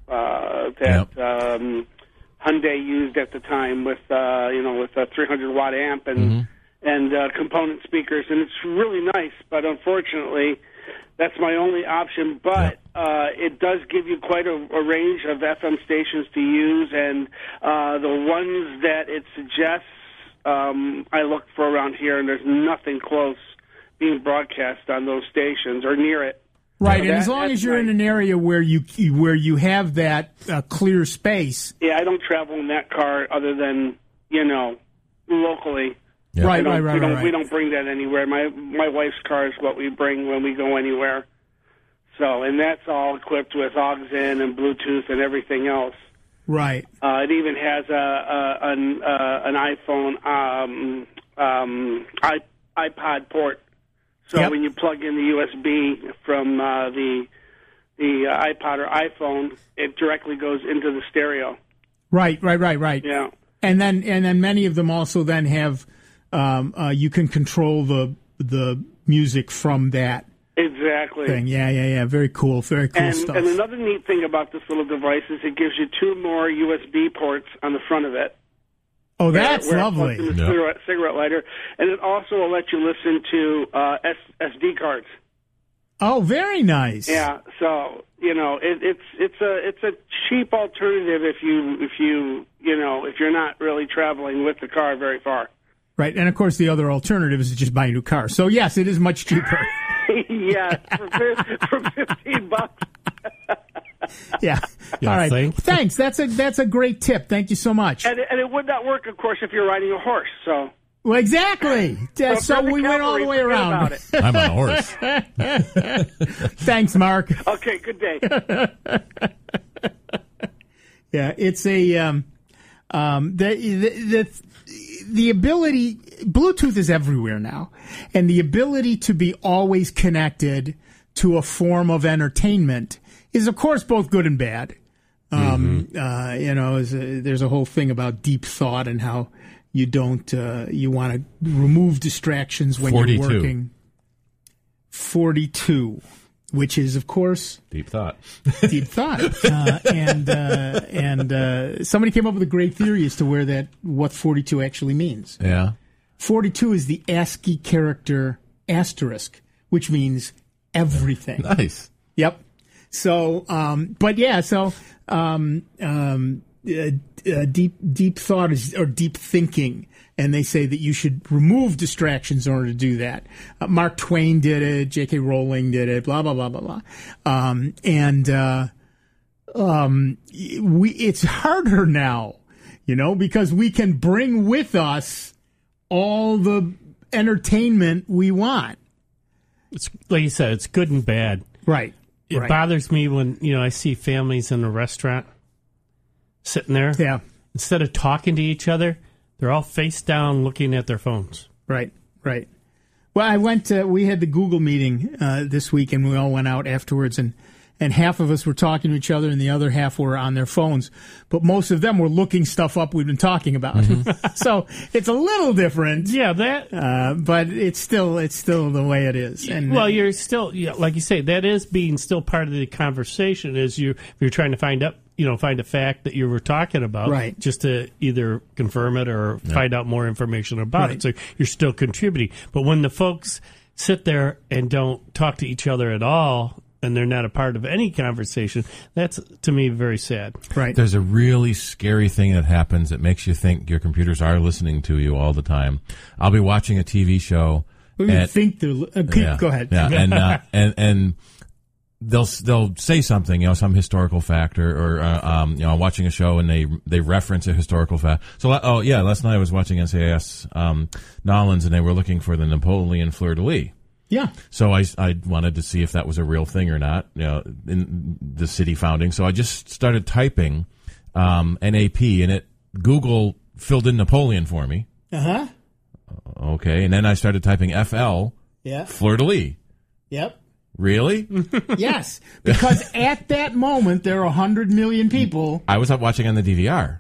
uh, that um, Hyundai used at the time with uh, you know with a three hundred watt amp and Mm-hmm. and uh, component speakers, and it's really nice. But unfortunately, that's my only option. But uh, it does give you quite a, a range of F M stations to use, and uh, the ones that it suggests, um, I look for around here, and there's nothing close being broadcast on those stations or near it. Right, So and that- as long that's as you're in nice. an area where you where you have that uh, clear space, Yeah, I don't travel in that car other than, you know, locally. Yeah. right, We don't, right, right, we don't, right, We right. don't bring that anywhere. My my wife's car is what we bring when we go anywhere. So, and that's all equipped with aux in and Bluetooth and everything else. Right. Uh, it even has a, a an uh, an iPhone um, um, i iPod port. So Yep. when you plug in the U S B from uh, the the uh, iPod or iPhone, it directly goes into the stereo. Right, right, right, right. Yeah. And then and then many of them also then have um, uh, you can control the the music from that Exactly. thing. Yeah, yeah, yeah. Very cool. Very cool And, stuff. and another neat thing about this little device is it gives you two more U S B ports on the front of it. oh, that's where it lovely. plugs in the Yeah. cigarette, cigarette lighter, and it also will let you listen to uh, S, SD cards. Oh, very nice. Yeah, so you know it, it's it's a it's a cheap alternative if you if you you know if you're not really traveling with the car very far. Right, and of course the other alternative is to just buy a new car. So yes, it is much cheaper. Yeah, for, fif- for fifteen bucks. Yeah. Yeah, All right. thanks. Thanks. That's a that's a great tip. Thank you so much. And it, and it would not work, of course, if you're riding a horse. So. Well, exactly. Yeah, So so for the we went all the way cavalry, forget around. about it. I'm on a horse. Thanks, Mark. Okay, good day. Yeah, it's a um, um, the, the the the ability. Bluetooth is everywhere now, and the ability to be always connected to a form of entertainment is, of course, both good and bad. Um, uh, you know, is a, there's a whole thing about deep thought and how you don't uh, you want to remove distractions when forty-two. you're working. Forty-two. Which is, of course, Deep thought. deep thought, uh, and uh, and uh, somebody came up with a great theory as to where that what forty-two actually means. Yeah. forty-two is the ASCII character asterisk, which means everything. Nice. Yep. So, um, but yeah, so um, um, uh, uh, deep deep thought is or deep thinking. And they say that you should remove distractions in order to do that. Uh, Mark Twain did it. J K. Rowling did it. Blah blah blah blah blah. Um, and uh, um, we it's harder now, you know, because we can bring with us all the entertainment we want. It's like you said, it's good and bad. Right. It right. bothers me when, you know, I see families in a restaurant sitting there. Yeah. Instead of talking to each other, they're all face down looking at their phones. Right, right. Well, I went to, we had the Google meeting uh, this week, and we all went out afterwards, and, and half of us were talking to each other, and the other half were on their phones. But most of them were looking stuff up we've been talking about. Mm-hmm. So it's a little different, Yeah, that. uh, but it's still it's still the way it is. And Well, you're still, yeah, like you say, that is being still part of the conversation. Is you you're trying to find out, you know, find a fact that you were talking about, Right. Just to either confirm it or find out more information about Right. it. So you're still contributing. But when the folks sit there and don't talk to each other at all, and they're not a part of any conversation, that's to me very sad. right. There's a really scary thing that happens that makes you think your computers are listening to you all the time. I'll be watching a T V show. We and- think they're. Uh, Yeah, go ahead. Yeah, and uh, and and they'll they'll say something, you know, some historical fact, or, or uh, um, you know, I'm watching a show and they they reference a historical fact. So, oh yeah, last night I was watching S A S um, Nolans, and they were looking for the Napoleon fleur de lis. Yeah. So I, I wanted to see if that was a real thing or not, you know, in the city founding. So I just started typing um, N A P, and it Google filled in Napoleon for me. Uh huh. Okay, and then I started typing F L Yeah. fleur de lis. Yep. Really? Yes, because at that moment there are a hundred million people. I was up watching on the D V R.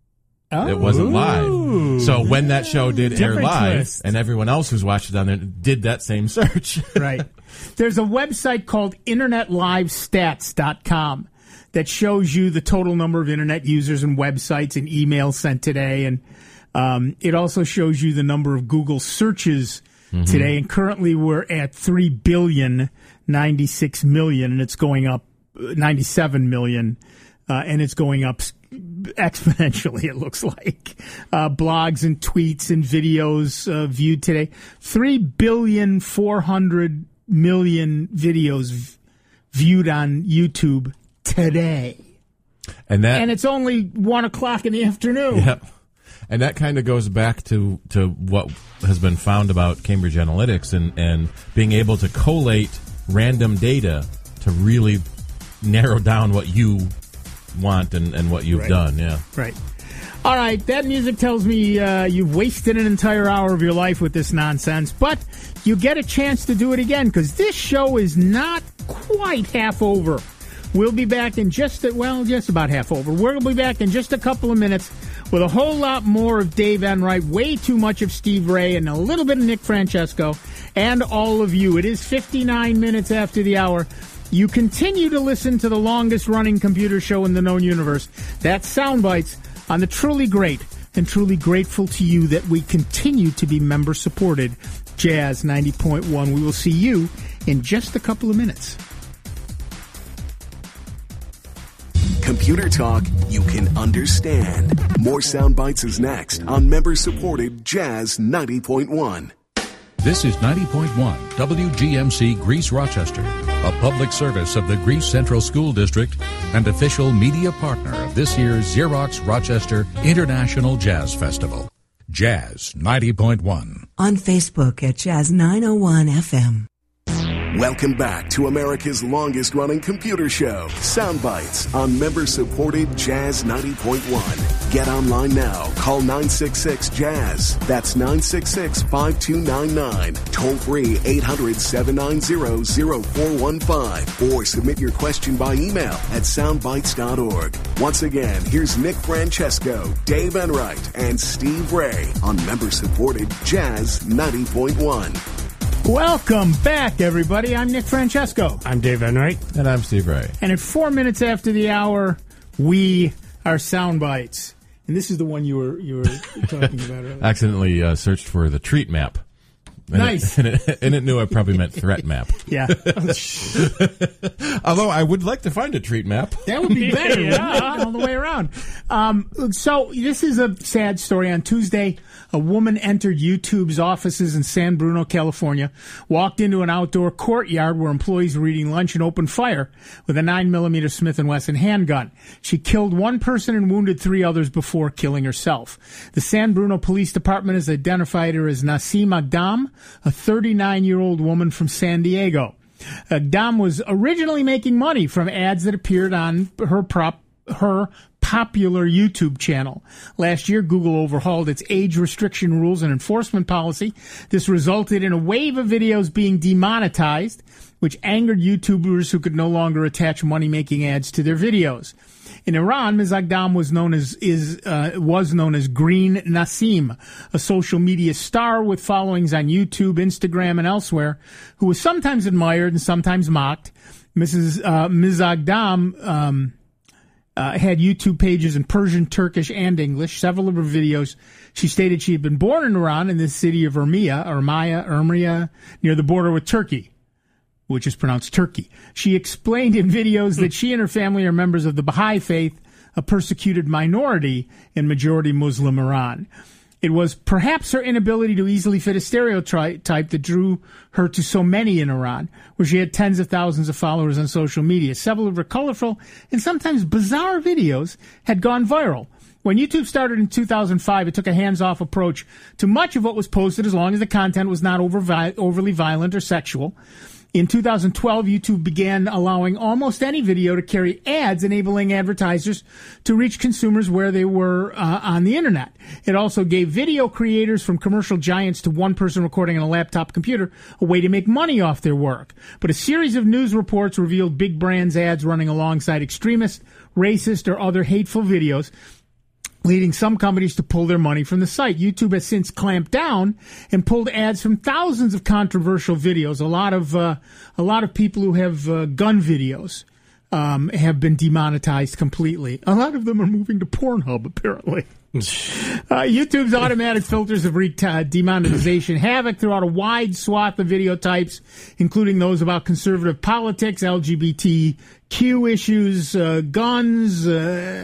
Oh. It wasn't live. So when that show did air Different live, twist. and everyone else who's watched it on there did that same search. Right. There's a website called internet live stats dot com that shows you the total number of internet users and websites and emails sent today. And um, it also shows you the number of Google searches mm-hmm. today. And currently we're at three billion ninety-six million, and it's going up ninety-seven million, uh, and it's going up exponentially, it looks like. Uh, blogs and tweets and videos uh, viewed today. three billion four hundred million videos v- viewed on YouTube today. And that, and it's only one o'clock in the afternoon. Yep. And that kind of goes back to, to what has been found about Cambridge Analytics and, and being able to collate random data to really narrow down what you want and, and what you've right. done. Yeah. Right. All right. That music tells me uh, you've wasted an entire hour of your life with this nonsense, but you get a chance to do it again because this show is not quite half over. We'll be back in just, a, well, just about half over. We'll be back in just a couple of minutes with a whole lot more of Dave Enright, way too much of Steve Ray, and a little bit of Nick Francesco, and all of you. It is fifty-nine minutes after the hour. You continue to listen to the longest-running computer show in the known universe. That's Soundbites on the truly great and truly grateful to you that we continue to be member-supported Jazz ninety point one. We will see you in just a couple of minutes. Computer talk you can understand. More Soundbites is next on member-supported Jazz ninety point one. This is ninety point one W G M C Greece Rochester, a public service of the Greece Central School District and official media partner of this year's Xerox Rochester International Jazz Festival. Jazz ninety point one. On Facebook at Jazz nine oh one F M. Welcome back to America's longest-running computer show, Soundbites, on member-supported Jazz ninety point one. Get online now. Call nine six six jazz. That's nine six six, five two nine nine. Toll free eight hundred, seven nine zero, zero four one five. Or submit your question by email at soundbites dot org. Once again, here's Nick Francesco, Dave Enright, and Steve Ray on member-supported Jazz ninety point one. Welcome back, everybody. I'm Nick Francesco. I'm Dave Enright. And I'm Steve Ray. And at four minutes after the hour, we are Soundbites. And this is the one you were you were talking about earlier. Accidentally uh, searched for the treat map. And nice. It, and, it, and it knew I probably meant threat map. Yeah. Although I would like to find a treat map. That would be better, Yeah. all the way around. Um, so this is a sad story. On Tuesday, a woman entered YouTube's offices in San Bruno, California, walked into an outdoor courtyard where employees were eating lunch and opened fire with a nine millimeter Smith and Wesson handgun. She killed one person and wounded three others before killing herself. The San Bruno Police Department has identified her as Nasim Agdam, a thirty-nine-year-old woman from San Diego. Agdam was originally making money from ads that appeared on her prop her popular YouTube channel. Last year, Google overhauled its age restriction rules and enforcement policy. This resulted in a wave of videos being demonetized, which angered YouTubers who could no longer attach money-making ads to their videos. In Iran, Miz Agdam was known as is uh, was known as Green Nasim, a social media star with followings on YouTube, Instagram, and elsewhere, who was sometimes admired and sometimes mocked. Missus Uh, Miz Agdam um, uh, had YouTube pages in Persian, Turkish, and English. Several of her videos, she stated she had been born in Iran in the city of Urmia, Urmia, Urmia, near the border with Turkey, which is pronounced Turkey. She explained in videos that she and her family are members of the Baha'i faith, a persecuted minority in majority Muslim Iran. It was perhaps her inability to easily fit a stereotype that drew her to so many in Iran, where she had tens of thousands of followers on social media. Several of her colorful and sometimes bizarre videos had gone viral. When YouTube started in two thousand five, it took a hands-off approach to much of what was posted as long as the content was not over vi- overly violent or sexual. In two thousand twelve, YouTube began allowing almost any video to carry ads, enabling advertisers to reach consumers where they were uh, on the internet. It also gave video creators from commercial giants to one person recording on a laptop computer a way to make money off their work. But a series of news reports revealed big brands' ads running alongside extremist, racist, or other hateful videos, leading some companies to pull their money from the site. YouTube has since clamped down and pulled ads from thousands of controversial videos. A lot of uh, a lot of people who have uh, gun videos um, have been demonetized completely. A lot of them are moving to Pornhub, apparently. Uh, YouTube's automatic filters have wreaked uh, demonetization havoc throughout a wide swath of video types, including those about conservative politics, L G B T Q issues, uh, guns, uh,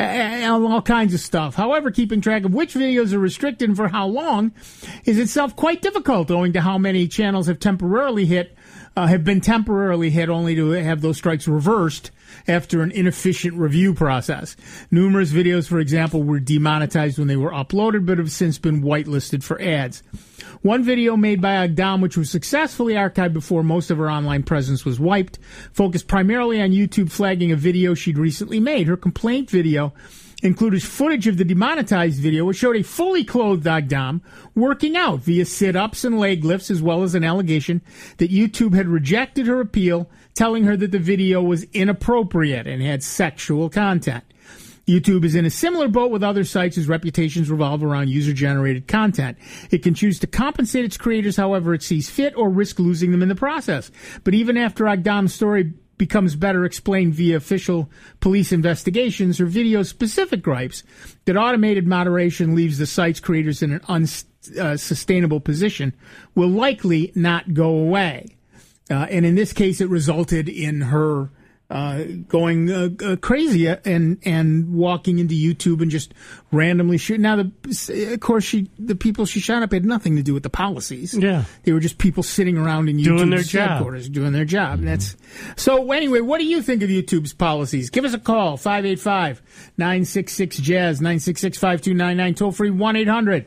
all kinds of stuff. However, keeping track of which videos are restricted and for how long is itself quite difficult, owing to how many channels have temporarily hit, uh, have been temporarily hit, only to have those strikes reversed after an inefficient review process. Numerous videos, for example, were demonetized when they were uploaded, but have since been whitelisted for ads. One video made by Agdam, which was successfully archived before most of her online presence was wiped, focused primarily on YouTube flagging a video she'd recently made. Her complaint video included footage of the demonetized video, which showed a fully clothed Agdam working out via sit-ups and leg lifts, as well as an allegation that YouTube had rejected her appeal, telling her that the video was inappropriate and had sexual content. YouTube is in a similar boat with other sites whose reputations revolve around user-generated content. It can choose to compensate its creators however it sees fit or risk losing them in the process. But even after Agdam's story becomes better explained via official police investigations, her video-specific gripes that automated moderation leaves the site's creators in an unsustainable position will likely not go away. Uh, and in this case, it resulted in her uh, going uh, uh, crazy and and walking into YouTube and just randomly shooting. Now, the, of course, she the people she shot up had nothing to do with the policies. Yeah, they were just people sitting around in YouTube's doing their job. headquarters, doing their job. Mm-hmm. That's so. Anyway, what do you think of YouTube's policies? Give us a call five eight five, nine six six, jazz nine six six, five two nine nine. Toll free one eight hundred,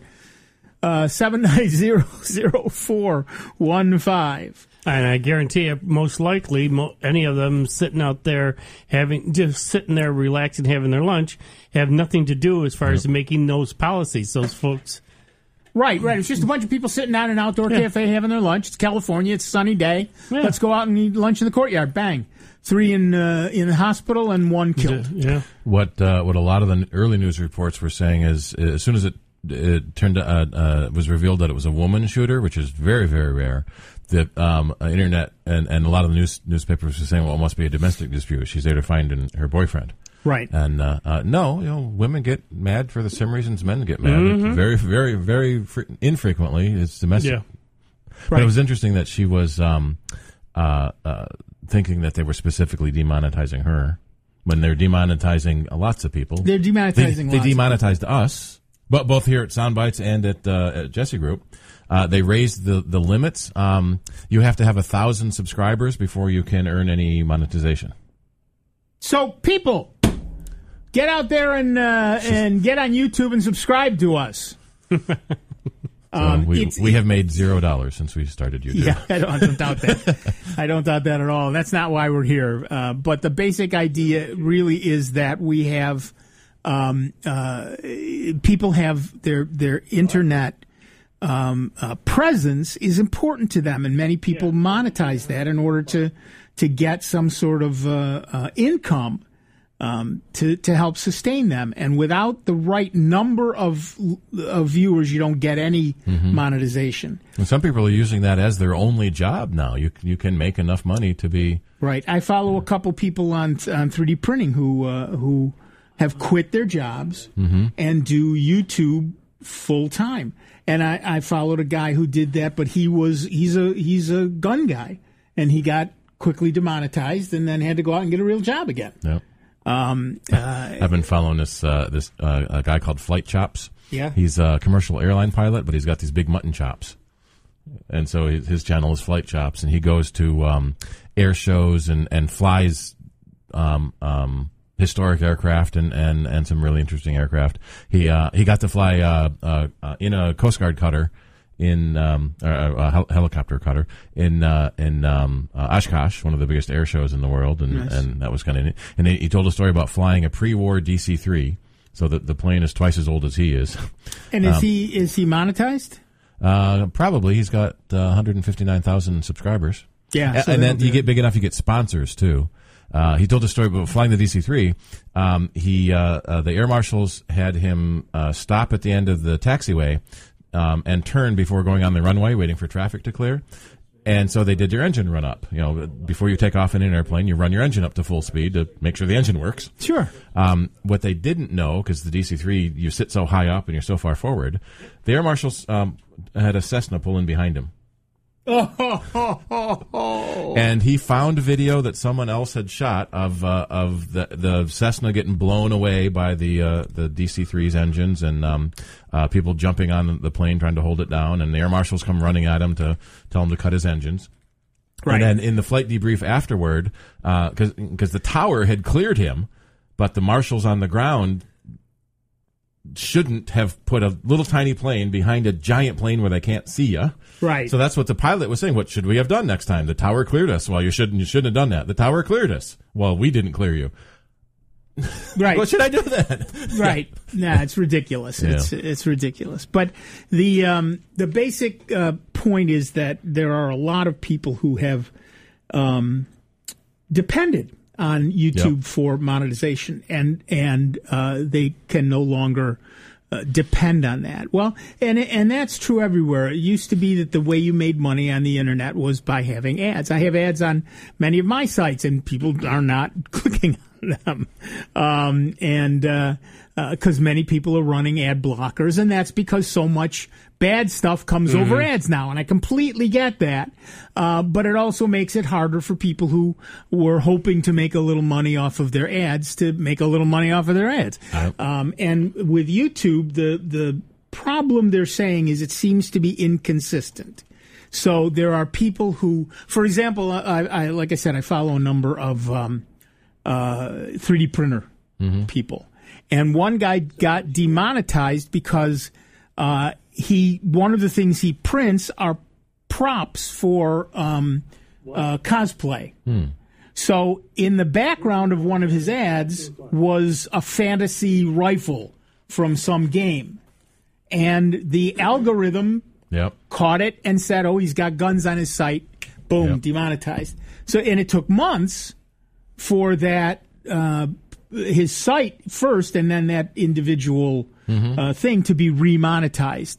seven nine zero, zero four one five. And I guarantee you, most likely, mo- any of them sitting out there having just sitting there relaxing, having their lunch, have nothing to do as far yep. as making those policies. Those folks, right, right. It's just a bunch of people sitting out in an outdoor yeah. cafe having their lunch. It's California. It's a sunny day. Yeah. Let's go out and eat lunch in the courtyard. Bang, three in uh, in the hospital and one killed. Yeah. What uh, what a lot of the early news reports were saying is, as soon as it it turned uh, uh, was revealed that it was a woman shooter, which is very very rare. The um, uh, internet and, and a lot of the news newspapers were saying, well, it must be a domestic dispute. She's there to find an, her boyfriend. Right. And uh, uh, no, you know, women get mad for the same reasons men get mad. Mm-hmm. It's very, very, very fre- infrequently it's domestic. Yeah. But right. it was interesting that she was um, uh, uh, thinking that they were specifically demonetizing her when they're demonetizing lots of people. They're demonetizing they, lots they demonetized us, but both here at Soundbites and at, uh, at Jesse Group. Uh, they raised the, the limits. Um, you have to have a thousand subscribers before you can earn any monetization. So, people, get out there and uh, and get on YouTube and subscribe to us. um, so we we have made zero dollars since we started YouTube. Yeah, I don't, I don't doubt that. I don't doubt that at all. That's not why we're here. Uh, but the basic idea really is that we have um, uh, people have their their internet. Um, uh, presence is important to them, and many people yeah. monetize that in order to to get some sort of uh, uh, income um, to to help sustain them. And without the right number of of viewers, you don't get any mm-hmm. monetization. And some people are using that as their only job now. You you can make enough money to be right. I follow a couple people on on three D printing who uh, who have quit their jobs mm-hmm. and do YouTube full time. And I, I followed a guy who did that, but he was he's a he's a gun guy, and he got quickly demonetized, and then had to go out and get a real job again. Yeah. Um, uh, I've been following this uh, this uh, a guy called Flight Chops. Yeah. He's a commercial airline pilot, but he's got these big mutton chops, and so his, his channel is Flight Chops, and he goes to um, air shows and and flies. Um, um, historic aircraft and, and, and some really interesting aircraft. He uh, he got to fly uh, uh, uh, in a Coast Guard cutter, in um, uh, a hel- helicopter cutter in uh, in um, uh, Oshkosh, one of the biggest air shows in the world, and nice. and that was kind of neat. And he, he told a story about flying a pre-war D C three, so that the plane is twice as old as he is. And is um, he is he monetized? Uh, probably. He's got uh, one hundred fifty-nine thousand subscribers. Yeah, and, so and then you get big enough, you get sponsors too. Uh, he told a story about flying the D C three. Um, he, uh, uh, the air marshals had him uh, stop at the end of the taxiway um, and turn before going on the runway, waiting for traffic to clear. And so they did your engine run up. You know, before you take off in an airplane, you run your engine up to full speed to make sure the engine works. Sure. Um, what they didn't know, because the D C three, you sit so high up and you're so far forward, the air marshals um, had a Cessna pull in behind him. Oh, oh, oh, oh, oh. And he found video that someone else had shot of uh, of the the Cessna getting blown away by the uh, the D C three's engines, and um, uh, people jumping on the plane trying to hold it down, and the air marshals come running at him to tell him to cut his engines. Right. And then in the flight debrief afterward, because uh, because the tower had cleared him, but the marshals on the ground shouldn't have put a little tiny plane behind a giant plane where they can't see you. Right. So that's what the pilot was saying. What should we have done next time? The tower cleared us. Well, you shouldn't. You shouldn't have done that. The tower cleared us. Well, we didn't clear you. Right. What should I do then? Right. Nah, it's ridiculous. Yeah. It's it's ridiculous. But the um, the basic uh, point is that there are a lot of people who have um, depended on YouTube Yep. for monetization, and and uh, they can no longer uh, depend on that. Well, and and that's true everywhere. It used to be that the way you made money on the internet was by having ads. I have ads on many of my sites, and people are not clicking on them, um, and because uh, uh, many people are running ad blockers, and that's because so much bad stuff comes Mm-hmm. over ads now, and I completely get that. Uh, but it also makes it harder for people who were hoping to make a little money off of their ads to make a little money off of their ads. Yep. Um, and with YouTube, the the problem they're saying is it seems to be inconsistent. So there are people who, for example, I, I like I said, I follow a number of um, uh, three D printer people, and one guy got demonetized because uh, he one of the things he prints are props for um, uh, cosplay. So in the background of one of his ads was a fantasy rifle from some game, and the algorithm Yep. caught it and said, "Oh, he's got guns on his site." Boom, Yep. demonetized. So, and it took months for that uh, his site first, and then that individual uh, thing to be remonetized.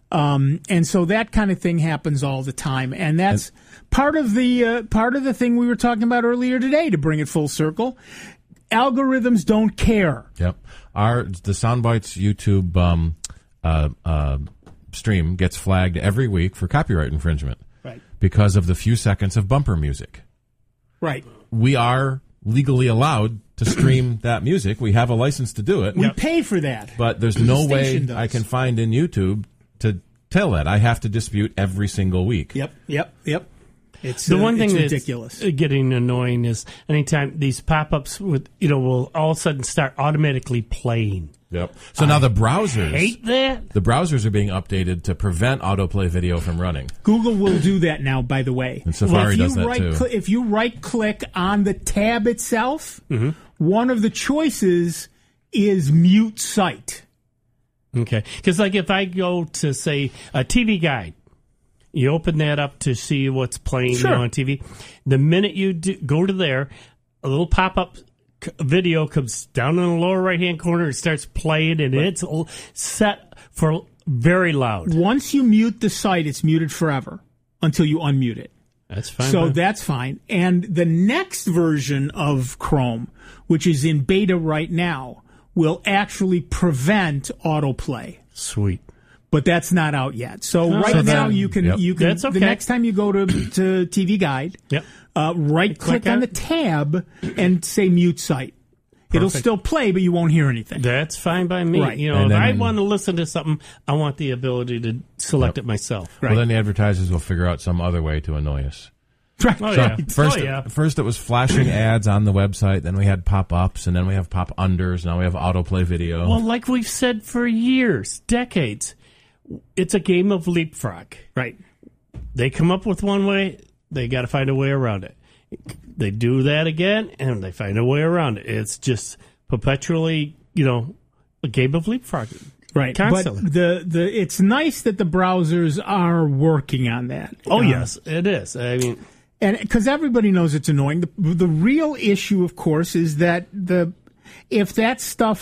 Um, and so that kind of thing happens all the time, and that's part of the uh, part of the thing we were talking about earlier today. To bring it full circle, algorithms don't care. Yep. Our the Soundbites YouTube um, uh, uh, stream gets flagged every week for copyright infringement, Right. because of the few seconds of bumper music. Right. We are legally allowed to stream that music. We have a license to do it. We pay for that. But there's no The way station does. I can find in YouTube to tell that. I have to dispute every single week. Yep. Yep. Yep. It's The uh, one thing it's that's ridiculous. getting annoying is anytime these pop-ups with you know will all of a sudden start automatically playing. Yep. So now the browsers, Hate that. the browsers are being updated to prevent autoplay video from running. Google will do that now, by the way. And Safari if you does that right too. Cl- if you right click on the tab itself, Mm-hmm. one of the choices is mute site. Okay, because like if I go to say a T V guide, you open that up to see what's playing Sure. now on T V. The minute you do, go to there, a little pop-up c- video comes down in the lower right-hand corner and starts playing, and it's l- set for very loud. Once you mute the site, it's muted forever until you unmute it. That's fine. So but- that's fine. And the next version of Chrome, which is in beta right now, will actually prevent autoplay. Sweet. But that's not out yet. So right so now then- you can Yep. you can That's the okay. next time you go to to T V Guide, Yep. uh, right click Click on on the it. tab and say mute site. It'll Perfect. still play, but you won't hear anything. That's fine by me. Right. You know, And if I then- want to listen to something, I want the ability to select it myself. Right. Well, then the advertisers will figure out some other way to annoy us. Right. Oh, So yeah. first, oh, yeah. first it was flashing ads on the website. Then we had pop-ups, and then we have pop-unders. Now we have autoplay video. Well, like we've said for years, decades, it's a game of leapfrog. Right. They come up with one way, they got to find a way around it. They do that again, and they find a way around it. It's just perpetually, you know, a game of leapfrog. Right. Constantly. But the, the it's nice that the browsers are working on that. Oh, Uh, yes, it is. I mean, And because everybody knows it's annoying. The, the real issue, of course, is that the if that stuff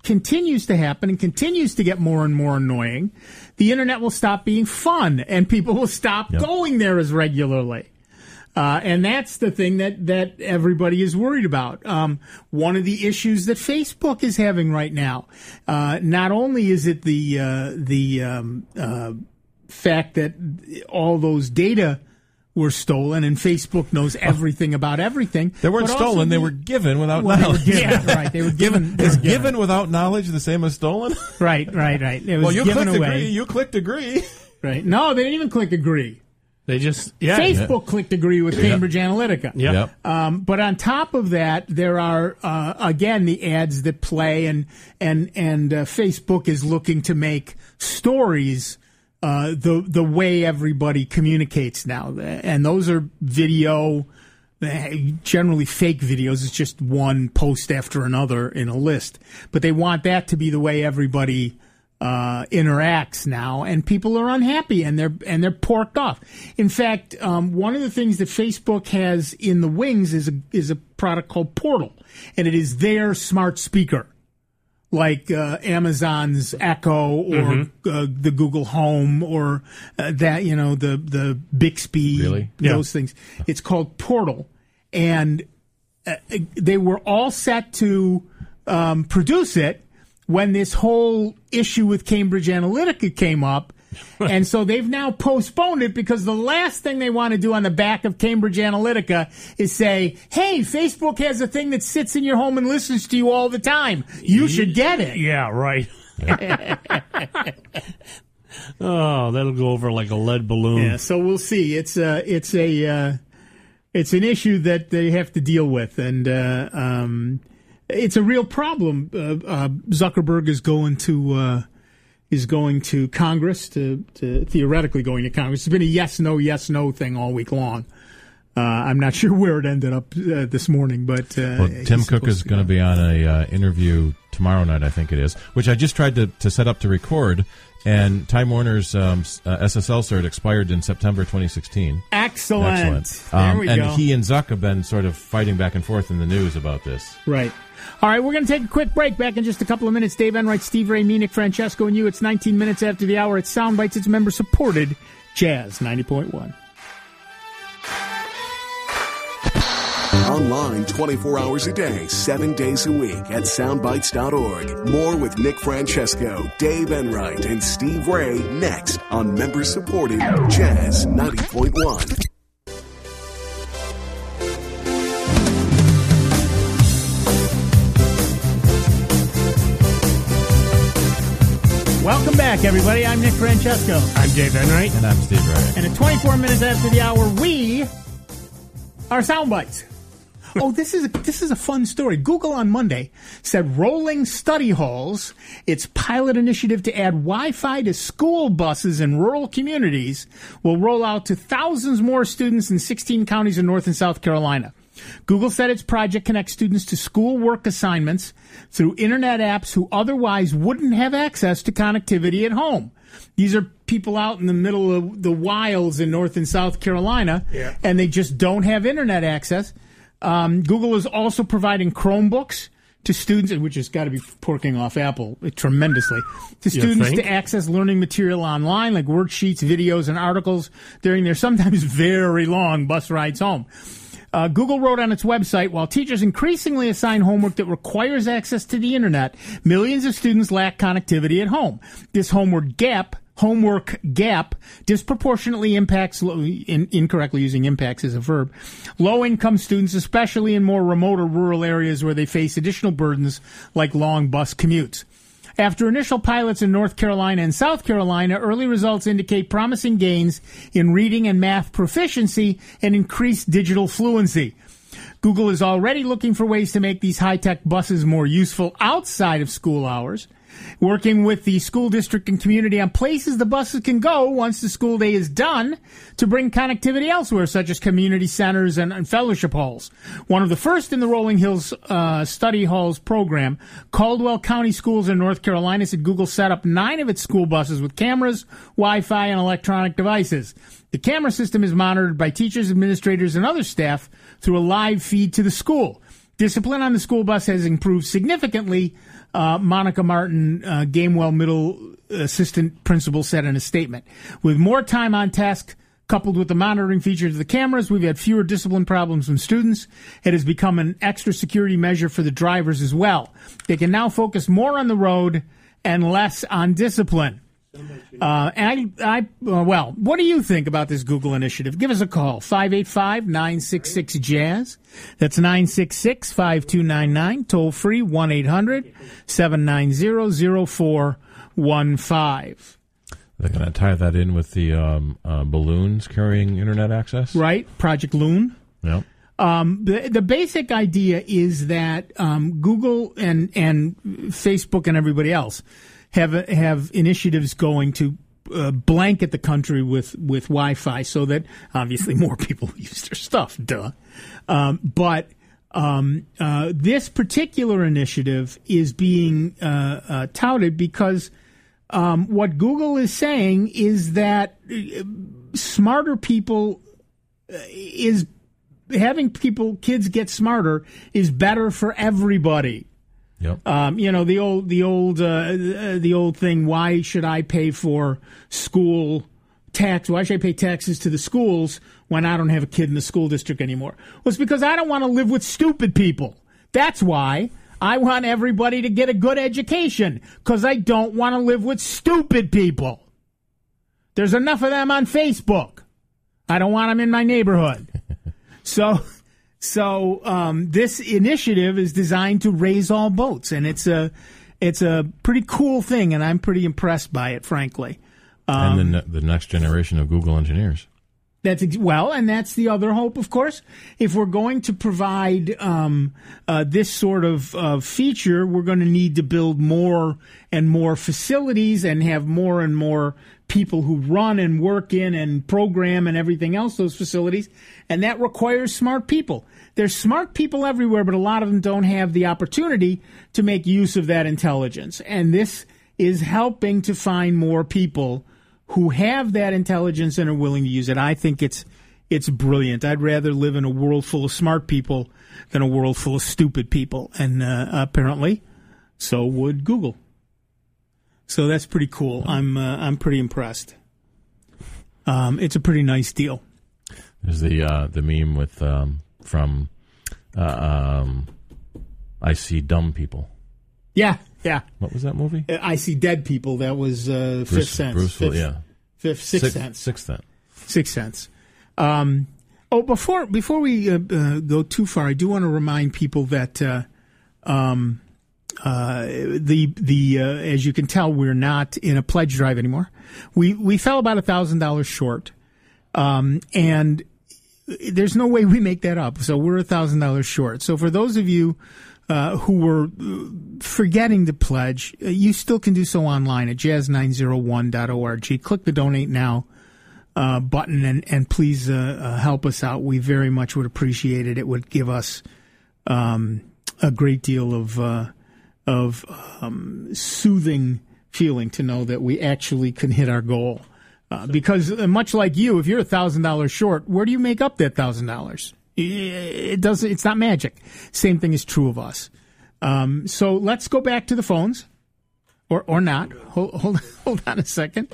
continues to happen and continues to get more and more annoying, the internet will stop being fun and people will stop Yep. going there as regularly. Uh, and that's the thing that, that everybody is worried about. Um, one of the issues that Facebook is having right now, uh, not only is it the uh, the um, uh, fact that all those data were stolen and Facebook knows everything about everything. They weren't but also stolen; they the- were given without well, they were knowledge. given, yeah, right. They were given. they were Is given. given without knowledge the same as stolen? Right, right, right. It was Well, you given clicked away. agree. You clicked agree. Right. No, they didn't even click agree. They just yeah. Facebook clicked agree with Cambridge Analytica. Yep. Yep. Um, but on top of that, there are uh, again the ads that play, and and and uh, Facebook is looking to make stories uh, the the way everybody communicates now, and those are video, generally fake videos. It's just one post after another in a list, but they want that to be the way everybody uh, interacts now, and people are unhappy and they're and they're porked off. In fact, um, one of the things that Facebook has in the wings is a is a product called Portal, and it is their smart speaker, like uh, Amazon's Echo or Mm-hmm. uh, the Google Home or uh, that you know the the Bixby, Really? those things. It's called Portal, and uh, they were all set to um, produce it when this whole issue with Cambridge Analytica came up. And so they've now postponed it because the last thing they want to do on the back of Cambridge Analytica is say, hey, Facebook has a thing that sits in your home and listens to you all the time. You should get it. Yeah, right. Oh, that'll go over like a lead balloon. Yeah, so we'll see. It's a, it's a, uh, it's an issue that they have to deal with, and uh, um, it's a real problem. Uh, uh, Zuckerberg is going to uh, is going to Congress to, to theoretically going to Congress. It's been a yes no yes no thing all week long. Uh, I'm not sure where it ended up uh, this morning, but uh, Well, Tim he's Cook is supposed going to be on a uh, interview tomorrow night, I think it is, which I just tried to, to set up to record, and Time Warner's um, uh, S S L cert expired in September twenty sixteen. Excellent. Excellent. There Um, we and go. he and Zuck have been sort of fighting back and forth in the news about this. Right. All right, we're going to take a quick break. Back in just a couple of minutes. Dave Enright, Steve Ray, me, Nick Francesco, and you. It's nineteen minutes after the hour. It's Soundbites. It's member-supported Jazz ninety point one. Online twenty-four hours a day, seven days a week at soundbites dot org. More with Nick Francesco, Dave Enright, and Steve Ray next on member-supported Jazz ninety point one. Welcome back, everybody. I'm Nick Francesco. I'm Dave Enright. And I'm Steve Ray. And at twenty-four minutes after the hour, we are Soundbites. Oh, this is a, this is a fun story. Google on Monday said rolling study halls, its pilot initiative to add Wi-Fi to school buses in rural communities, will roll out to thousands more students in sixteen counties in North and South Carolina. Google said its project connects students to school work assignments through internet apps who otherwise wouldn't have access to connectivity at home. These are people out in the middle of the wilds in North and South Carolina, Yeah. and they just don't have internet access. Um, Google is also providing Chromebooks to students, which has got to be porking off Apple tremendously, to You students think? to access learning material online, like worksheets, videos, and articles during their sometimes very long bus rides home. Uh, Google wrote on its website, while teachers increasingly assign homework that requires access to the internet, millions of students lack connectivity at home. This homework gap, homework gap disproportionately impacts, low, in, incorrectly using impacts as a verb, low-income students, especially in more remote or rural areas where they face additional burdens like long bus commutes. After initial pilots in North Carolina and South Carolina, early results indicate promising gains in reading and math proficiency and increased digital fluency. Google is already looking for ways to make these high-tech buses more useful outside of school hours, working with the school district and community on places the buses can go once the school day is done to bring connectivity elsewhere, such as community centers and, and fellowship halls. One of the first in the Rolling Hills uh, Study Halls program, Caldwell County Schools in North Carolina, said Google set up nine of its school buses with cameras, Wi-Fi, and electronic devices. The camera system is monitored by teachers, administrators, and other staff through a live feed to the school. Discipline on the school bus has improved significantly uh, Monica Martin, uh, Gamewell Middle Assistant Principal, said in a statement. With more time on task, coupled with the monitoring features of the cameras, we've had fewer discipline problems from students. It has become an extra security measure for the drivers as well. They can now focus more on the road and less on discipline. Uh, and I, I uh, well, what do you think about this Google initiative? Give us a call, five eight five, nine six six, jazz. That's nine six six, five two nine nine. Toll free, one eight hundred, seven nine zero, zero four one five. They're going to tie that in with the um, uh, balloons carrying internet access? Right, Project Loon. Yep. Um, the, the basic idea is that um, Google and, and Facebook and everybody else have have initiatives going to uh, blanket the country with, with Wi-Fi so that obviously more people use their stuff, duh. Um, but um, uh, this particular initiative is being uh, uh, touted because um, what Google is saying is that smarter people is having people, kids get smarter is better for everybody. Yep. Um, you know, the old, the old, uh, the old thing. Why should I pay for school tax? Why should I pay taxes to the schools when I don't have a kid in the school district anymore? Well, it's because I don't want to live with stupid people. That's why I want everybody to get a good education, because I don't want to live with stupid people. There's enough of them on Facebook. I don't want them in my neighborhood. So. So um, this initiative is designed to raise all boats, and it's a it's a pretty cool thing, and I'm pretty impressed by it, frankly. Um, and the, the next generation of Google engineers. That's ex- well, and that's the other hope, of course. If we're going to provide um, uh, this sort of uh, feature, we're going to need to build more and more facilities and have more and more people who run and work in and program and everything else, those facilities, and that requires smart people. There's smart people everywhere, but a lot of them don't have the opportunity to make use of that intelligence. And this is helping to find more people who have that intelligence and are willing to use it. I think it's it's brilliant. I'd rather live in a world full of smart people than a world full of stupid people. And uh, apparently, so would Google. So that's pretty cool. I'm uh, I'm pretty impressed. Um, it's a pretty nice deal. There's the uh, the meme with um, from uh, um, I See Dumb People. Yeah, yeah. What was that movie? I See Dead People. That was uh, Bruce, Fifth Sense. Bruce, Fifth, yeah. Fifth, Sixth Six, Sense. Sixth Sense. Sixth Sense. Um, oh, before before we uh, uh, go too far, I do want to remind people that uh, um, uh, the the uh, as you can tell, we're not in a pledge drive anymore. We we fell about a thousand dollars short, um, and there's no way we make that up. So we're a thousand dollars short. So for those of you uh, who were forgetting to pledge, uh, you still can do so online at jazz nine oh one dot org. Click the Donate Now uh, button and, and please uh, uh, help us out. We very much would appreciate it. It would give us um, a great deal of uh, of um, soothing feeling to know that we actually can hit our goal. Uh, because uh, much like you, if you're a thousand dollars short, where do you make up that thousand dollars? It doesn't. It's not magic. Same thing is true of us. Um, so let's go back to the phones, or or not. Hold hold, hold on a second.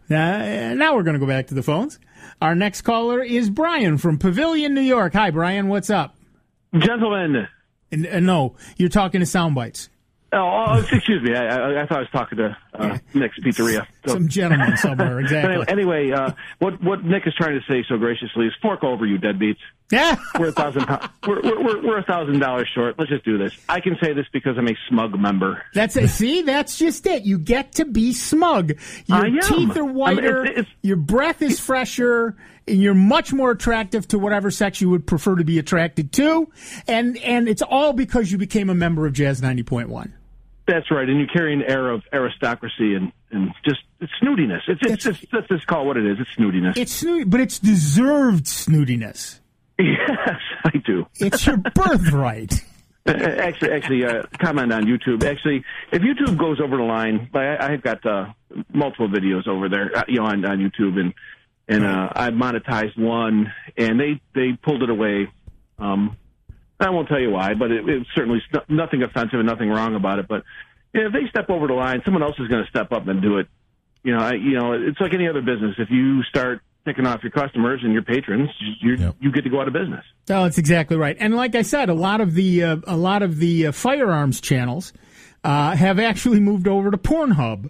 Uh, now we're going to go back to the phones. Our next caller is Brian from Pavilion, New York. Hi, Brian. What's up, gentlemen? And, uh, no, you're talking to Soundbites. Oh, oh, excuse me. I, I, I thought I was talking to uh, yeah. Nick's Pizzeria. So. Some gentleman somewhere, exactly. But anyway, uh, what what Nick is trying to say so graciously is fork over, you deadbeats. Yeah, we're a thousand. We're we're we're a thousand dollars short. Let's just do this. I can say this because I'm a smug member. That's it. See, that's just it. You get to be smug. Your teeth are whiter. I mean, it's, it's, your breath is fresher. And you're much more attractive to whatever sex you would prefer to be attracted to, and and it's all because you became a member of Jazz ninety point one. That's right, and you carry an air of aristocracy and, and just it's snootiness. It's it's just let's just call it what it is. It's snootiness. It's snooty, but it's deserved snootiness. Yes, I do. It's your birthright. actually, actually, uh, comment on YouTube. Actually, if YouTube goes over the line, I, I've got uh, multiple videos over there, uh, you know, on, on YouTube, and and uh, I monetized one, and they they pulled it away. Um, I won't tell you why, but it, it's certainly nothing offensive and nothing wrong about it. But if they step over the line, someone else is going to step up and do it. You know, I, you know, it's like any other business. If you start picking off your customers and your patrons, you Yep. you get to go out of business. Oh, that's exactly right. And like I said, a lot of the uh, a lot of the uh, firearms channels uh, have actually moved over to Pornhub.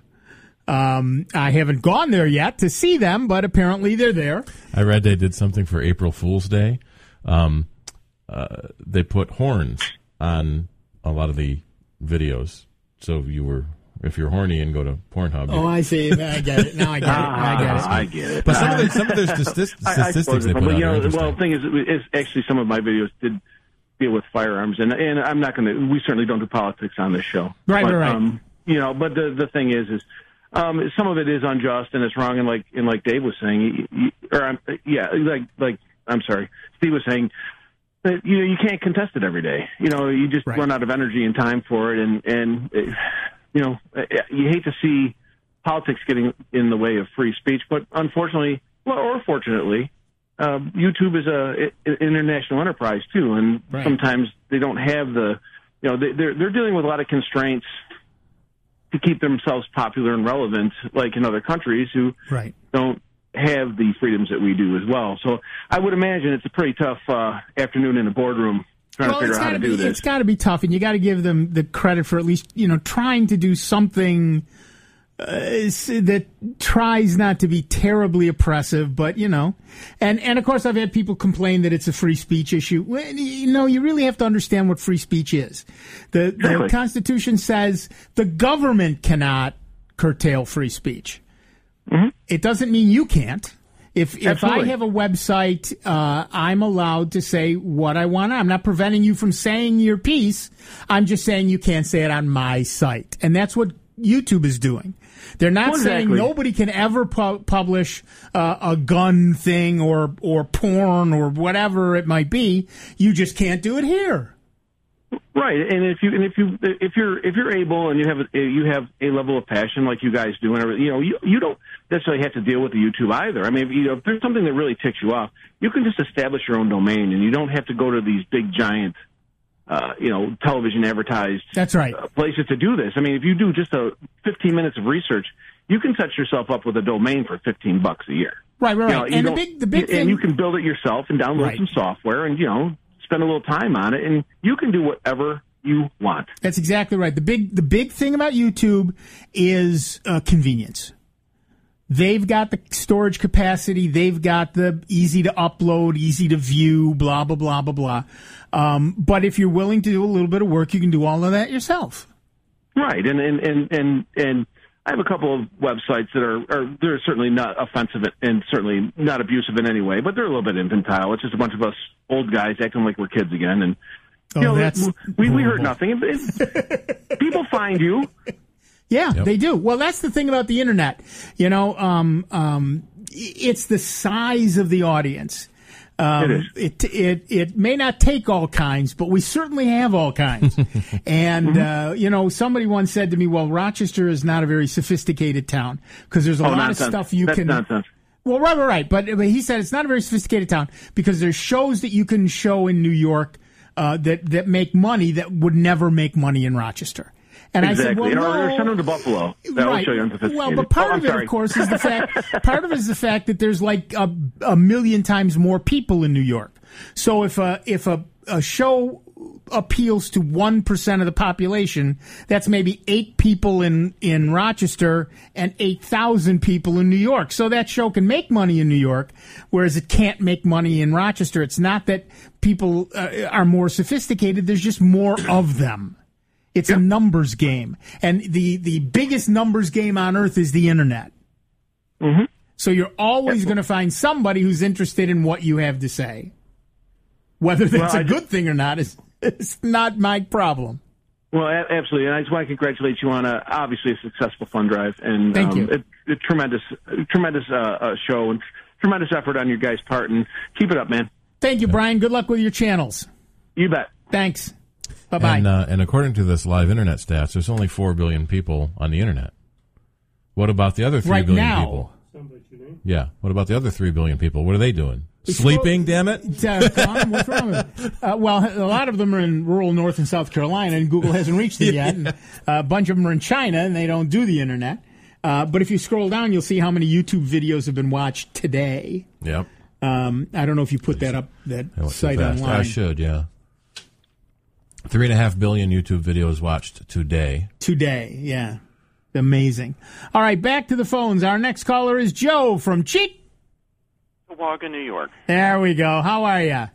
Um, I haven't gone there yet to see them, but apparently they're there. I read they did something for April Fool's Day. Um, uh, they put horns on a lot of the videos. So if you were, if you're horny and go to Pornhub. Oh, I see. I get it. Now I get it. I get it. I get it. But some of the some of the statistics, I, I statistics they but, put out you are know, interesting. well, the thing is, is actually some of my videos did deal with firearms, and and I'm not going to. We certainly don't do politics on this show. Right, but, right, right. Um, you know, but the the thing is, is um, some of it is unjust and it's wrong, and like and like Dave was saying, you, you, or um, yeah, like like I'm sorry, Steve was saying. That, you know, you can't contest it every day. You know, you just Right. run out of energy and time for it, and and uh, you know, you hate to see politics getting in the way of free speech, but unfortunately, well, or fortunately, uh, YouTube is a, an international enterprise too, and Right. sometimes they don't have the, you know, they, they're they're dealing with a lot of constraints to keep themselves popular and relevant, like in other countries who Right. don't have the freedoms that we do as well. So I would imagine it's a pretty tough uh, afternoon in the boardroom trying Well, to figure it's out how to gotta do be, this. It's got to be tough, and you got to give them the credit for at least, you know, trying to do something uh, that tries not to be terribly oppressive, but, you know. And, and, of course, I've had people complain that it's a free speech issue. Well, you know, you really have to understand what free speech is. The, Exactly. the Constitution says the government cannot curtail free speech. Mm-hmm. It doesn't mean you can't. If if I Absolutely. have a website, uh, I'm allowed to say what I want. I'm not preventing you from saying your piece. I'm just saying you can't say it on my site. And that's what YouTube is doing. They're not Well, saying exactly. nobody can ever pu- publish uh, a gun thing or, or porn or whatever it might be. You just can't do it here. Right, and if you and if you if you're if you're able and you have a, you have a level of passion like you guys do and everything, you know, you you don't necessarily have to deal with the YouTube either. I mean, if, you know, if there's something that really ticks you off, you can just establish your own domain, and you don't have to go to these big giant, uh, you know, television advertised That's right. uh, places to do this. I mean, if you do just a fifteen minutes of research, you can set yourself up with a domain for fifteen bucks a year. Right, right, You know, right. you And the don't- big, the big and thing. you can build it yourself and download Right. some software, and you know, spend a little time on it, and you can do whatever you want. That's exactly right. The big the big thing about YouTube is uh, convenience. They've got the storage capacity. They've got the easy to upload, easy to view, blah, blah, blah, blah, blah. Um, but if you're willing to do a little bit of work, you can do all of that yourself. Right, and and and and, and I have a couple of websites that are, are they're certainly not offensive and certainly not abusive in any way, but they're a little bit infantile. It's just a bunch of us old guys acting like we're kids again, and Oh, you know, that's we we hurt horrible. nothing. It- people find you. Yeah, Yep. they do. Well, that's the thing about the internet. You know, um, um, it's the size of the audience. Um, It is. It, it it may not take all kinds, but we certainly have all kinds. And Mm-hmm. uh, you know, somebody once said to me, "Well, Rochester is not a very sophisticated town because there's a Oh, lot nonsense. of stuff you That's can." nonsense. Well, right, right, right. But, but he said it's not a very sophisticated town because there's shows that you can show in New York uh, that that make money that would never make money in Rochester. And Exactly. I said, well, or, or no. send them to Buffalo. That will Right. show you unsophisticated. Well, but part oh, I'm of it, sorry. of course, is the fact. Part of it is the fact that there's like a, a million times more people in New York. So if a if a, a show appeals to one percent of the population, that's maybe eight people in in Rochester and eight thousand people in New York. So that show can make money in New York, whereas it can't make money in Rochester. It's not that people uh, are more sophisticated. There's just more of them. It's a numbers game. And the, the biggest numbers game on earth is the internet. Mm-hmm. So you're always going to find somebody who's interested in what you have to say. Whether that's Well, I a good thing or not is it's not my problem. Well, a- absolutely, and I just want to congratulate you on a, obviously a successful fund drive, and Thank um, you. A, a tremendous, tremendous uh, uh, show and tremendous effort on your guys' part, and keep it up, man. Thank you, Brian. Good luck with your channels. You bet. Thanks. Bye-bye. And, uh, and according to this live internet stats, there's only four billion people on the internet. What about the other three Right billion now. people? Yeah. What about the other three billion people? What are they doing? Sleeping, damn it. Uh, Tom, what's wrong with it? Uh, well, a lot of them are in rural North and South Carolina, and Google hasn't reached it yet. And a bunch of them are in China, and they don't do the internet. Uh, but if you scroll down, you'll see how many YouTube videos have been watched today. Yep. Um, I don't know if you put that up, that I went too site fast. online. I should, yeah. Three and a half billion YouTube videos watched today. Today, yeah. Amazing. All right, back to the phones. Our next caller is Joe from Cheek. Waga, New York. There we go. How are you?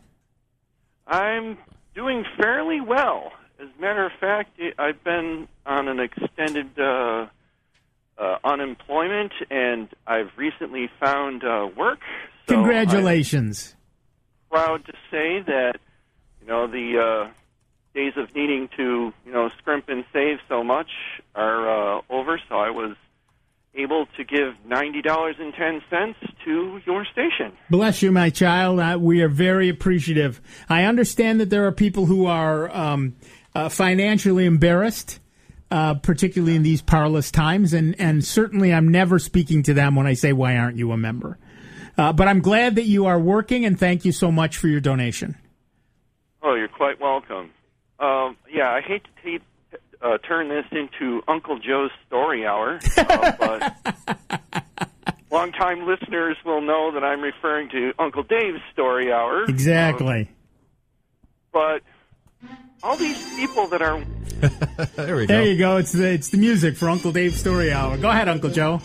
I'm doing fairly well. As a matter of fact, I've been on an extended uh, uh, unemployment, and I've recently found uh, work. So Congratulations. I'm proud to say that, you know, the uh, days of needing to, you know, scrimp and save so much are uh, over, so I was able to give ninety dollars and ten cents to your station. Bless you, my child. Uh, we are very appreciative. I understand that there are people who are um, uh, financially embarrassed, uh, particularly in these parlous times, and, and certainly I'm never speaking to them when I say, why aren't you a member? Uh, but I'm glad that you are working, and thank you so much for your donation. Oh, you're quite welcome. Um, yeah, I hate to take Uh, turn this into Uncle Joe's Story Hour, uh, but longtime listeners will know that I'm referring to Uncle Dave's Story Hour. Exactly. Um, but all these people that are... there we go. There you go. It's the, it's the music for Uncle Dave's Story Hour. Go ahead, Uncle Joe.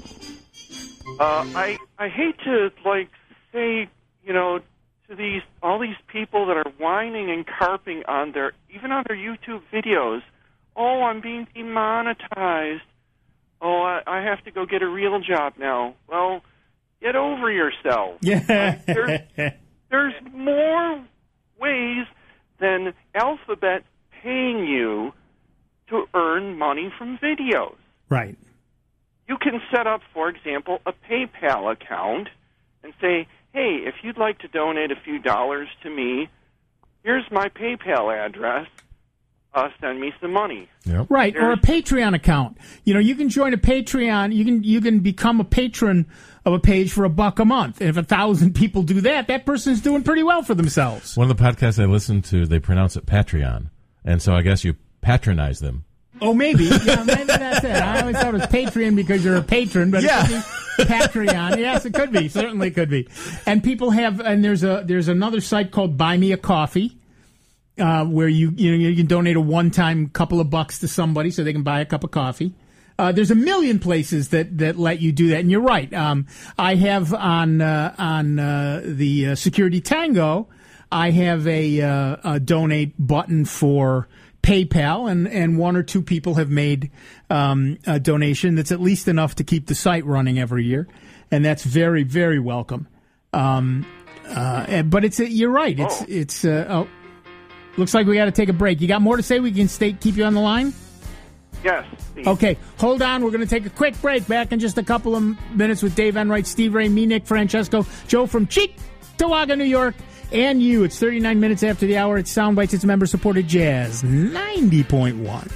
Uh, I, I hate to, like, say, you know, to these all these people that are whining and carping on their, even on their YouTube videos, oh, I'm being demonetized. Oh, I, I have to go get a real job now. Well, get over yourself. Yeah. There's, there's more ways than Alphabet paying you to earn money from videos. Right. You can set up, for example, a PayPal account and say, hey, if you'd like to donate a few dollars to me, here's my PayPal address. Uh, send me some money. Yep. Right, There's, or a Patreon account. You know, you can join a Patreon. You can you can become a patron of a page for a buck a month. And if a thousand people do that, that person's doing pretty well for themselves. One of the podcasts I listened to, they pronounce it Patreon, and so I guess you patronize them. Oh, maybe. Yeah, maybe that's it. I always thought it was Patreon because you're a patron, but Yeah. it could be Patreon. Yes, it could be. Certainly could be. And people have, and there's a there's another site called Buy Me a Coffee. Uh, where you you know you can donate a one-time couple of bucks to somebody so they can buy a cup of coffee. Uh, there's a million places that, that let you do that, and you're right. Um, I have on uh, on uh, the uh, Security Tango, I have a, uh, a donate button for PayPal, and, and one or two people have made um, a donation that's at least enough to keep the site running every year, and that's very very welcome. Um, uh, but it's you're right. It's Oh. it's uh, oh. Looks like we got to take a break. You got more to say? We can stay, keep you on the line? Yes. Please. Okay, hold on. We're going to take a quick break. Back in just a couple of minutes with Dave Enright, Steve Ray, me, Nick Francesco, Joe from Cheek, Tawaga, New York, and you. It's thirty-nine minutes after the hour. It's Soundbites. It's member-supported Jazz ninety point one.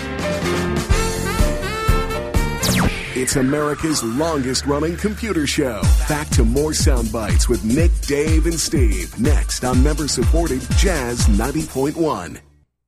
It's America's longest-running computer show. Back to more sound bites with Nick, Dave, and Steve. Next on member-supported Jazz ninety point one.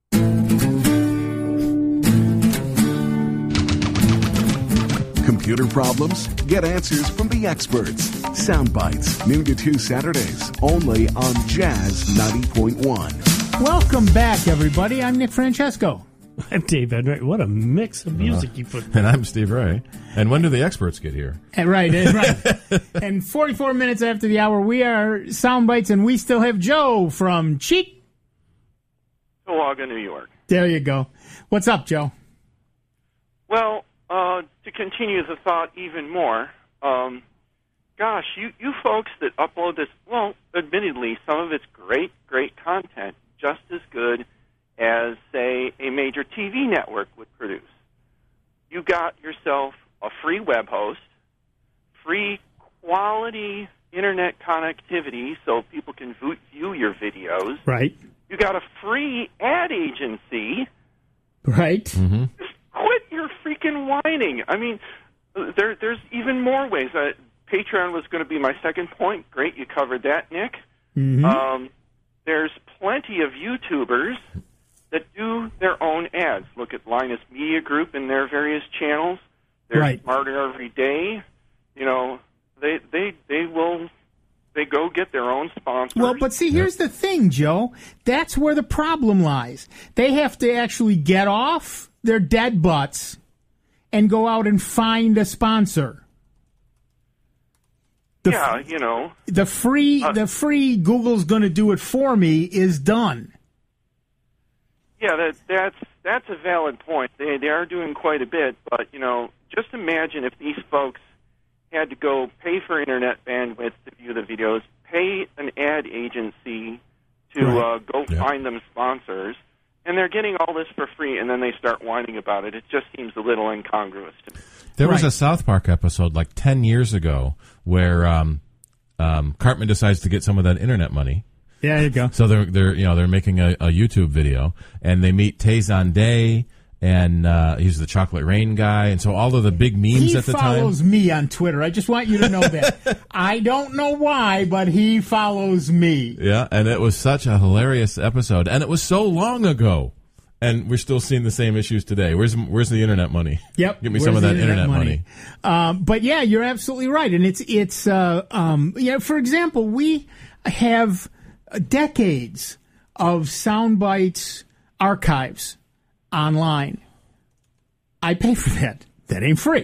Computer problems? Get answers from the experts. Sound bites, noon to two Saturdays, only on Jazz ninety point one. Welcome back, everybody. I'm Nick Francesco. I'm Dave Enright. What a mix of music you put. And I'm Steve Ray. And when do the experts get here? Uh, Right, uh, right. And forty-four minutes after the hour, we are Soundbites, and we still have Joe from Cheek. Tawaga, New York. There you go. What's up, Joe? Well, uh, to continue the thought even more, um, gosh, you, you folks that upload this, well, admittedly, some of it's great, great content, just as good as, say, a major T V network would produce. You got yourself a free web host, free quality internet connectivity so people can vo- view your videos. Right. You got a free ad agency. Right. Mm-hmm. Quit your freaking whining. I mean, there, there's even more ways. Uh, Patreon was going to be my second point. Great, you covered that, Nick. Mm-hmm. Um, there's plenty of YouTubers that do their own ads. Look at Linus Media Group and their various channels. They're Right. smarter every day. You know, they they they will they go get their own sponsors. Well, but see, here's the thing, Joe. That's where the problem lies. They have to actually get off their dead butts and go out and find a sponsor. The yeah, you know, the free Uh, the free Google's going to do it for me is done. yeah, that that's that's a valid point. They they are doing quite a bit, but you know, just imagine if these folks had to go pay for internet bandwidth to view the videos, pay an ad agency to Right. uh, go Yeah. find them sponsors, and they're getting all this for free, and then they start whining about it. It just seems a little incongruous to me. There was Right. a South Park episode like ten years ago where um, um, Cartman decides to get some of that internet money. Yeah, there you go. So they're they're you know they're making a, a YouTube video, and they meet Tayson Day, and uh, he's the Chocolate Rain guy, and so all of the big memes He at the follows time. me on Twitter. I just want you to know that. I don't know why, but he follows me. Yeah, and it was such a hilarious episode, and it was so long ago, and we're still seeing the same issues today. Where's where's the internet money? Yep. Give me Where's some of the that internet, money. Um, but yeah, you're absolutely right, and it's it's uh, um, yeah. For example, we have decades of sound bites archives online. I pay for that. That ain't free.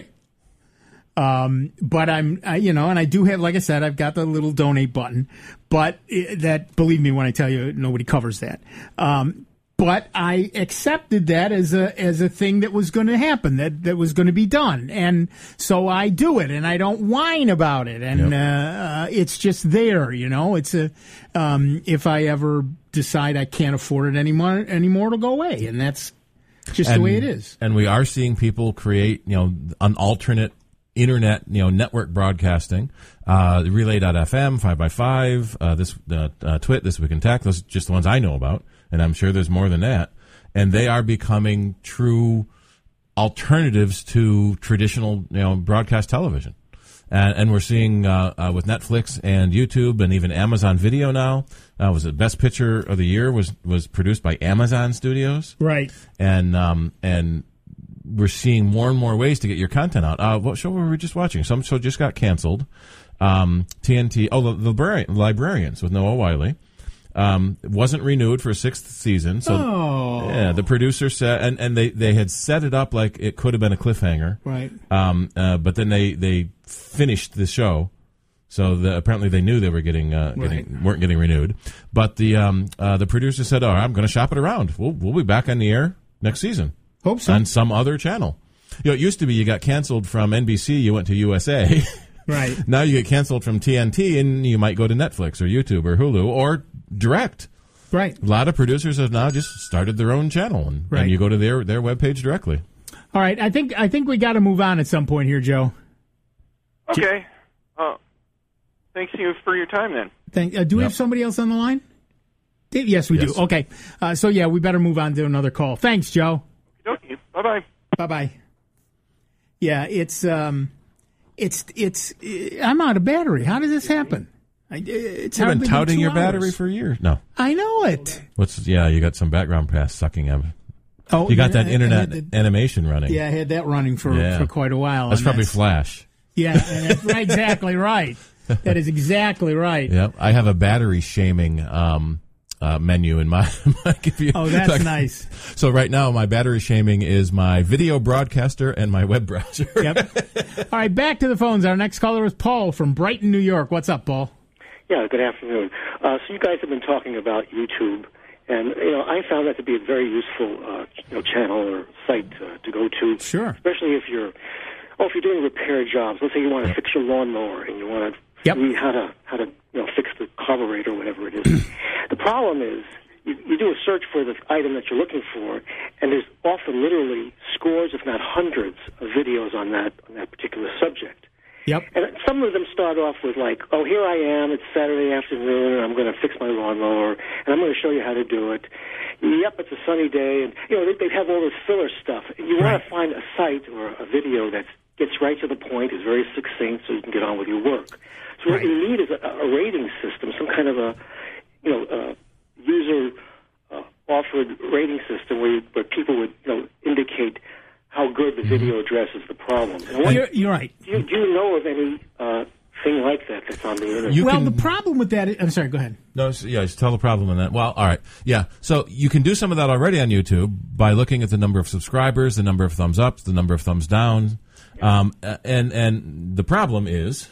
Um, but I'm, I, you know, and I do have, like I said, I've got the little donate button. But it, that, believe me when I tell you, nobody covers that. Um, but I accepted that as a as a thing that was going to happen, that that was going to be done, and so I do it, and I don't whine about it, and Yep. uh, it's just there, you know. It's a um, if I ever decide I can't afford it anymore, anymore, it'll go away, and that's just the way it is. And we are seeing people create, you know, an alternate internet, you know, network broadcasting. Uh, Relay dot f m, five by five, uh, this uh, uh, Twit, This Week in Tech. Those are just the ones I know about, and I'm sure there's more than that. And they are becoming true alternatives to traditional, you know, broadcast television. And, and we're seeing uh, uh, with Netflix and YouTube and even Amazon Video now. Uh, was it Best Picture of the Year was was produced by Amazon Studios, Right. and um, and we're seeing more and more ways to get your content out. Uh, what show were we just watching? Some show just got canceled. Um, T N T. Oh, the, the Librarian, Librarians with Noah Wiley. Um, it wasn't renewed for a sixth season. So Oh. yeah, the producer said, and, and they, they had set it up like it could have been a cliffhanger. Right. Um, uh, but then they, they finished the show. So the, apparently they knew they were getting, uh, getting Right. weren't getting renewed. But the um, uh, the producer said, "Oh, I'm going to shop it around. We'll we'll be back on the air next season Hope so. on some other channel." You know, it used to be you got canceled from N B C, you went to U S A. Right. Now you get canceled from T N T, and you might go to Netflix or YouTube or Hulu or direct. Right. A lot of producers have now just started their own channel, and, Right. and you go to their their webpage directly. All right. I think I think we got to move on at some point here, Joe. Okay. Uh, thanks you for your time then. Thank. Uh, do we Yep. have somebody else on the line? Dave? Yes, we Yes. do. Okay. Uh, so yeah, we better move on to another call. Thanks, Joe. Okay. Bye bye. Bye bye. Yeah, it's um, it's it's. I'm out of battery. How does this happen? I, it's You've hardly been touting two your battery hours. for years. No, I know it. what's yeah? You got some background pass sucking. Em. Oh, You got yeah, that I- I internet had the- animation running. Yeah, I had that running for, Yeah. for quite a while. That's and probably Flash. Yeah, and that's right, exactly right. That is exactly right. Yep, I have a battery shaming um, uh, menu in my, my computer. Oh, that's Like- nice. So right now, my battery shaming is my video broadcaster and my web browser. Yep. All right, back to the phones. Our next caller is Paul from Brighton, New York. What's up, Paul? Yeah, good afternoon. Uh, so you guys have been talking about YouTube, and you know I found that to be a very useful uh, you know, channel or site uh, to go to. Sure. Especially if you're, oh, if you're doing repair jobs. Let's say you want to fix your lawnmower and you want to Yep. read how to how to you know fix the carburetor or whatever it is. The problem is you, you do a search for the item that you're looking for, and there's often literally scores, if not hundreds, of videos on that on that particular subject. Yep. And some of them start off with like, oh, here I am, it's Saturday afternoon, and I'm going to fix my lawnmower, and I'm going to show you how to do it. Yep, it's a sunny day, and, you know, they, they have all this filler stuff. You want Right. to find a site or a video that's gets right to the point, is very succinct, so you can get on with your work. So what Right. you need is a, a rating system, some kind of a, you know, uh, user uh, offered rating system where you, where people would, you know, indicate how good the video addresses the problem. And what, You're, you're right. do, you, do you know of any uh, thing like that that's on the internet? You well, can- the problem with that, is, I'm sorry, go ahead. No, s- yeah, just tell the problem in that. Well, all right. Yeah. So you can do some of that already on YouTube by looking at the number of subscribers, the number of thumbs ups, the number of thumbs down. Um, a- and, and the problem is,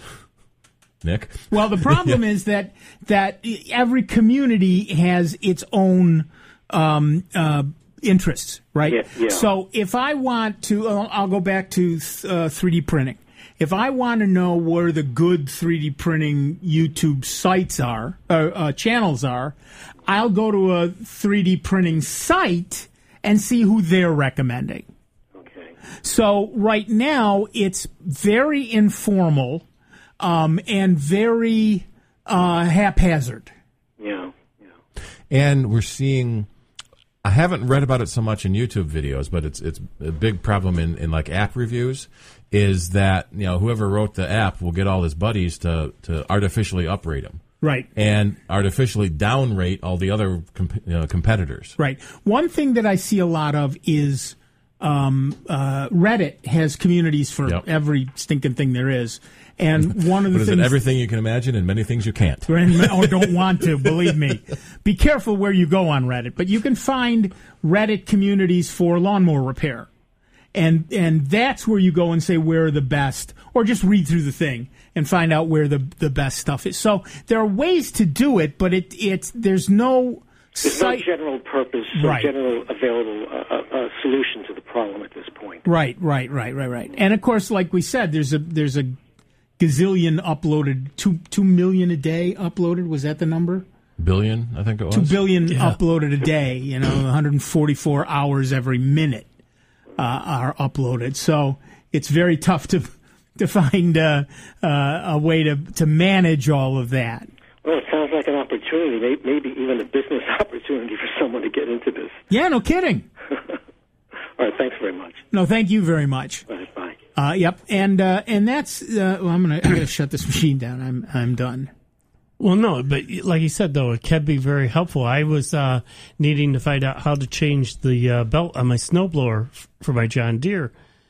Nick. Well, the problem Yeah. is that that every community has its own um, uh, interests, right? Yeah, yeah. So if I want to, uh, I'll go back to uh, three D printing. If I want to know where the good three D printing YouTube sites are, uh, uh, channels are, I'll go to a three D printing site and see who they're recommending. Okay. So right now it's very informal um, and very uh, haphazard. Yeah. Yeah. And we're seeing, I haven't read about it so much in YouTube videos, but it's it's a big problem in, in like app reviews, is that, you know, whoever wrote the app will get all his buddies to, to artificially uprate them. Right. And artificially downrate all the other comp- you know, competitors. Right. One thing that I see a lot of is um, uh, Reddit has communities for Yep. every stinking thing there is. And one of the What is things it? Everything you can imagine and many things you can't. or don't want to, believe me. Be careful where you go on Reddit. But you can find Reddit communities for lawnmower repair. And and that's where you go and say where are the best, or just read through the thing and find out where the the best stuff is. So there are ways to do it, but it it's there's no There's no site. general purpose or Right. general available uh, uh, uh, solution to the problem at this point. Right, right, right, right, right. And of course, like we said, there's a there's a gazillion uploaded, two two million a day uploaded. Was that the number? Billion, I think it was. Two billion Yeah. uploaded a day. You know, one hundred forty-four hours every minute uh, are uploaded. So it's very tough to to find uh, uh, a way to to manage all of that. Well, it sounds like an opportunity, may- maybe even a business opportunity for someone to get into this. Yeah, no kidding. All right, thanks very much. No, thank you very much. All right, bye. Uh, yep, and uh, and that's. Uh, well, I'm gonna, I'm gonna shut this machine down. I'm I'm done. Well, no, but like you said, though, it can be very helpful. I was uh, needing to find out how to change the uh, belt on my snowblower f- for my John Deere,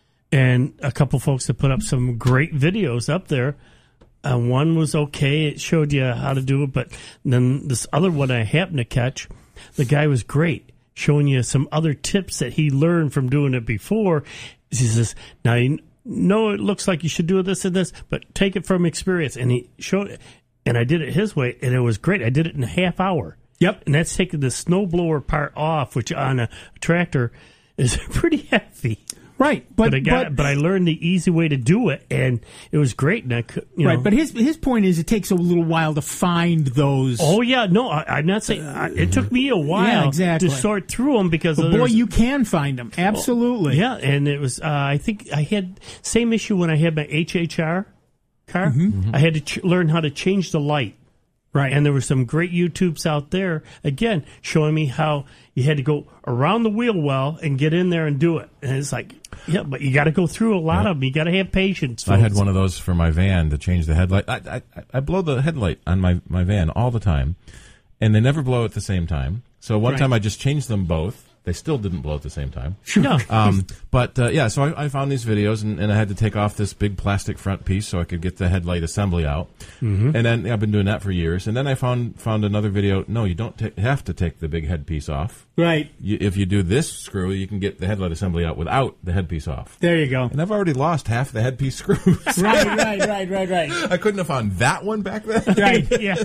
and a couple folks have put up some great videos up there. Uh, one was okay; it showed you how to do it, but then this other one I happened to catch, the guy was great, showing you some other tips that he learned from doing it before. He says, "Now you know it looks like you should do this and this, but take it from experience." And he showed it. And I did it his way, and it was great. I did it in a half hour. Yep. And that's taking the snowblower part off, which on a tractor is pretty heavy. Right, but But I got, but, but I learned the easy way to do it, and it was great. And I could, you right, know, but his his point is it takes a little while to find those. oh yeah, no, I, I'm not saying I, it took me a while Yeah, exactly. to sort through them because but boy, there's- you can find them absolutely. yeah, and it was. Uh, I think I had same issue when I had my H H R car. I had to ch- learn how to change the light. Right. And there were some great YouTubes out there, again, showing me how you had to go around the wheel well and get in there and do it. And it's like, yeah, but you got to go through a lot Yeah. of them. You got to have patience. I had folks. one of those for my van to change the headlight. I, I, I blow the headlight on my, my van all the time, and they never blow at the same time. So one Right. time I just changed them both. They still didn't blow at the same time. No. Um, but uh, yeah, so I, I found these videos, and, and I had to take off this big plastic front piece so I could get the headlight assembly out. Mm-hmm. And then I've been doing that for years. And then I found found another video. No, you don't ta- have to take the big headpiece off. Right. You, if you do this screw, you can get the headlight assembly out without the headpiece off. There you go. And I've already lost half the headpiece screws. Right, right, right, right, right. I couldn't have found that one back then. Right. yeah.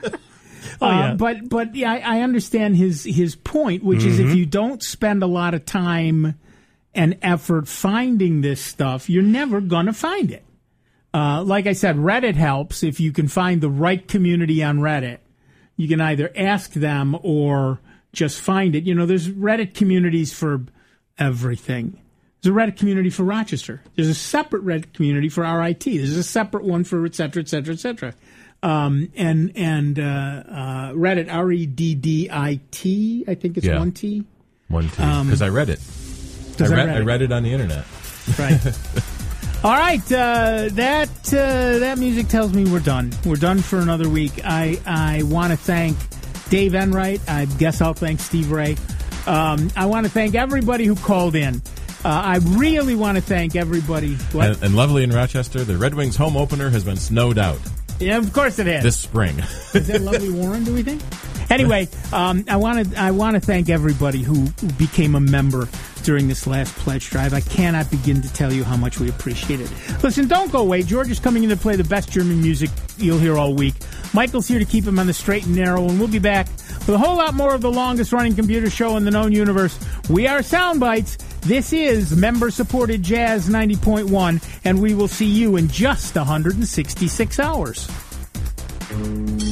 Oh, Uh, yeah. but but yeah, I, I understand his his point, which is if you don't spend a lot of time and effort finding this stuff, you're never gonna find it. Uh, like I said, Reddit helps if you can find the right community on Reddit. You can either ask them or just find it. You know, there's Reddit communities for everything. There's a Reddit community for Rochester. There's a separate Reddit community for R I T. There's a separate one for et cetera, et cetera, et cetera. Um, and and uh, uh, Reddit, R E D D I T, I think it's Yeah. one T. One, two. Um, Because I read it. I 'Cause I read, read I it. read it on the internet. Right. All right, uh, that uh, that music tells me we're done. We're done for another week. I I want to thank Dave Enright. I guess I'll thank Steve Ray. Um, I want to thank everybody who called in. Uh, I really want to thank everybody. And, and lovely in Rochester, the Red Wings home opener has been snowed out. Yeah, of course it has. This spring. Is that lovely Warren, do we think? Anyway, um, I want to I want to thank everybody who became a member during this last pledge drive. I cannot begin to tell you how much we appreciate it. Listen, don't go away. George is coming in to play the best German music you'll hear all week. Michael's here to keep him on the straight and narrow, and we'll be back with a whole lot more of the longest-running computer show in the known universe. We are Soundbites. This is member-supported Jazz ninety point one, and we will see you in just one hundred sixty-six hours.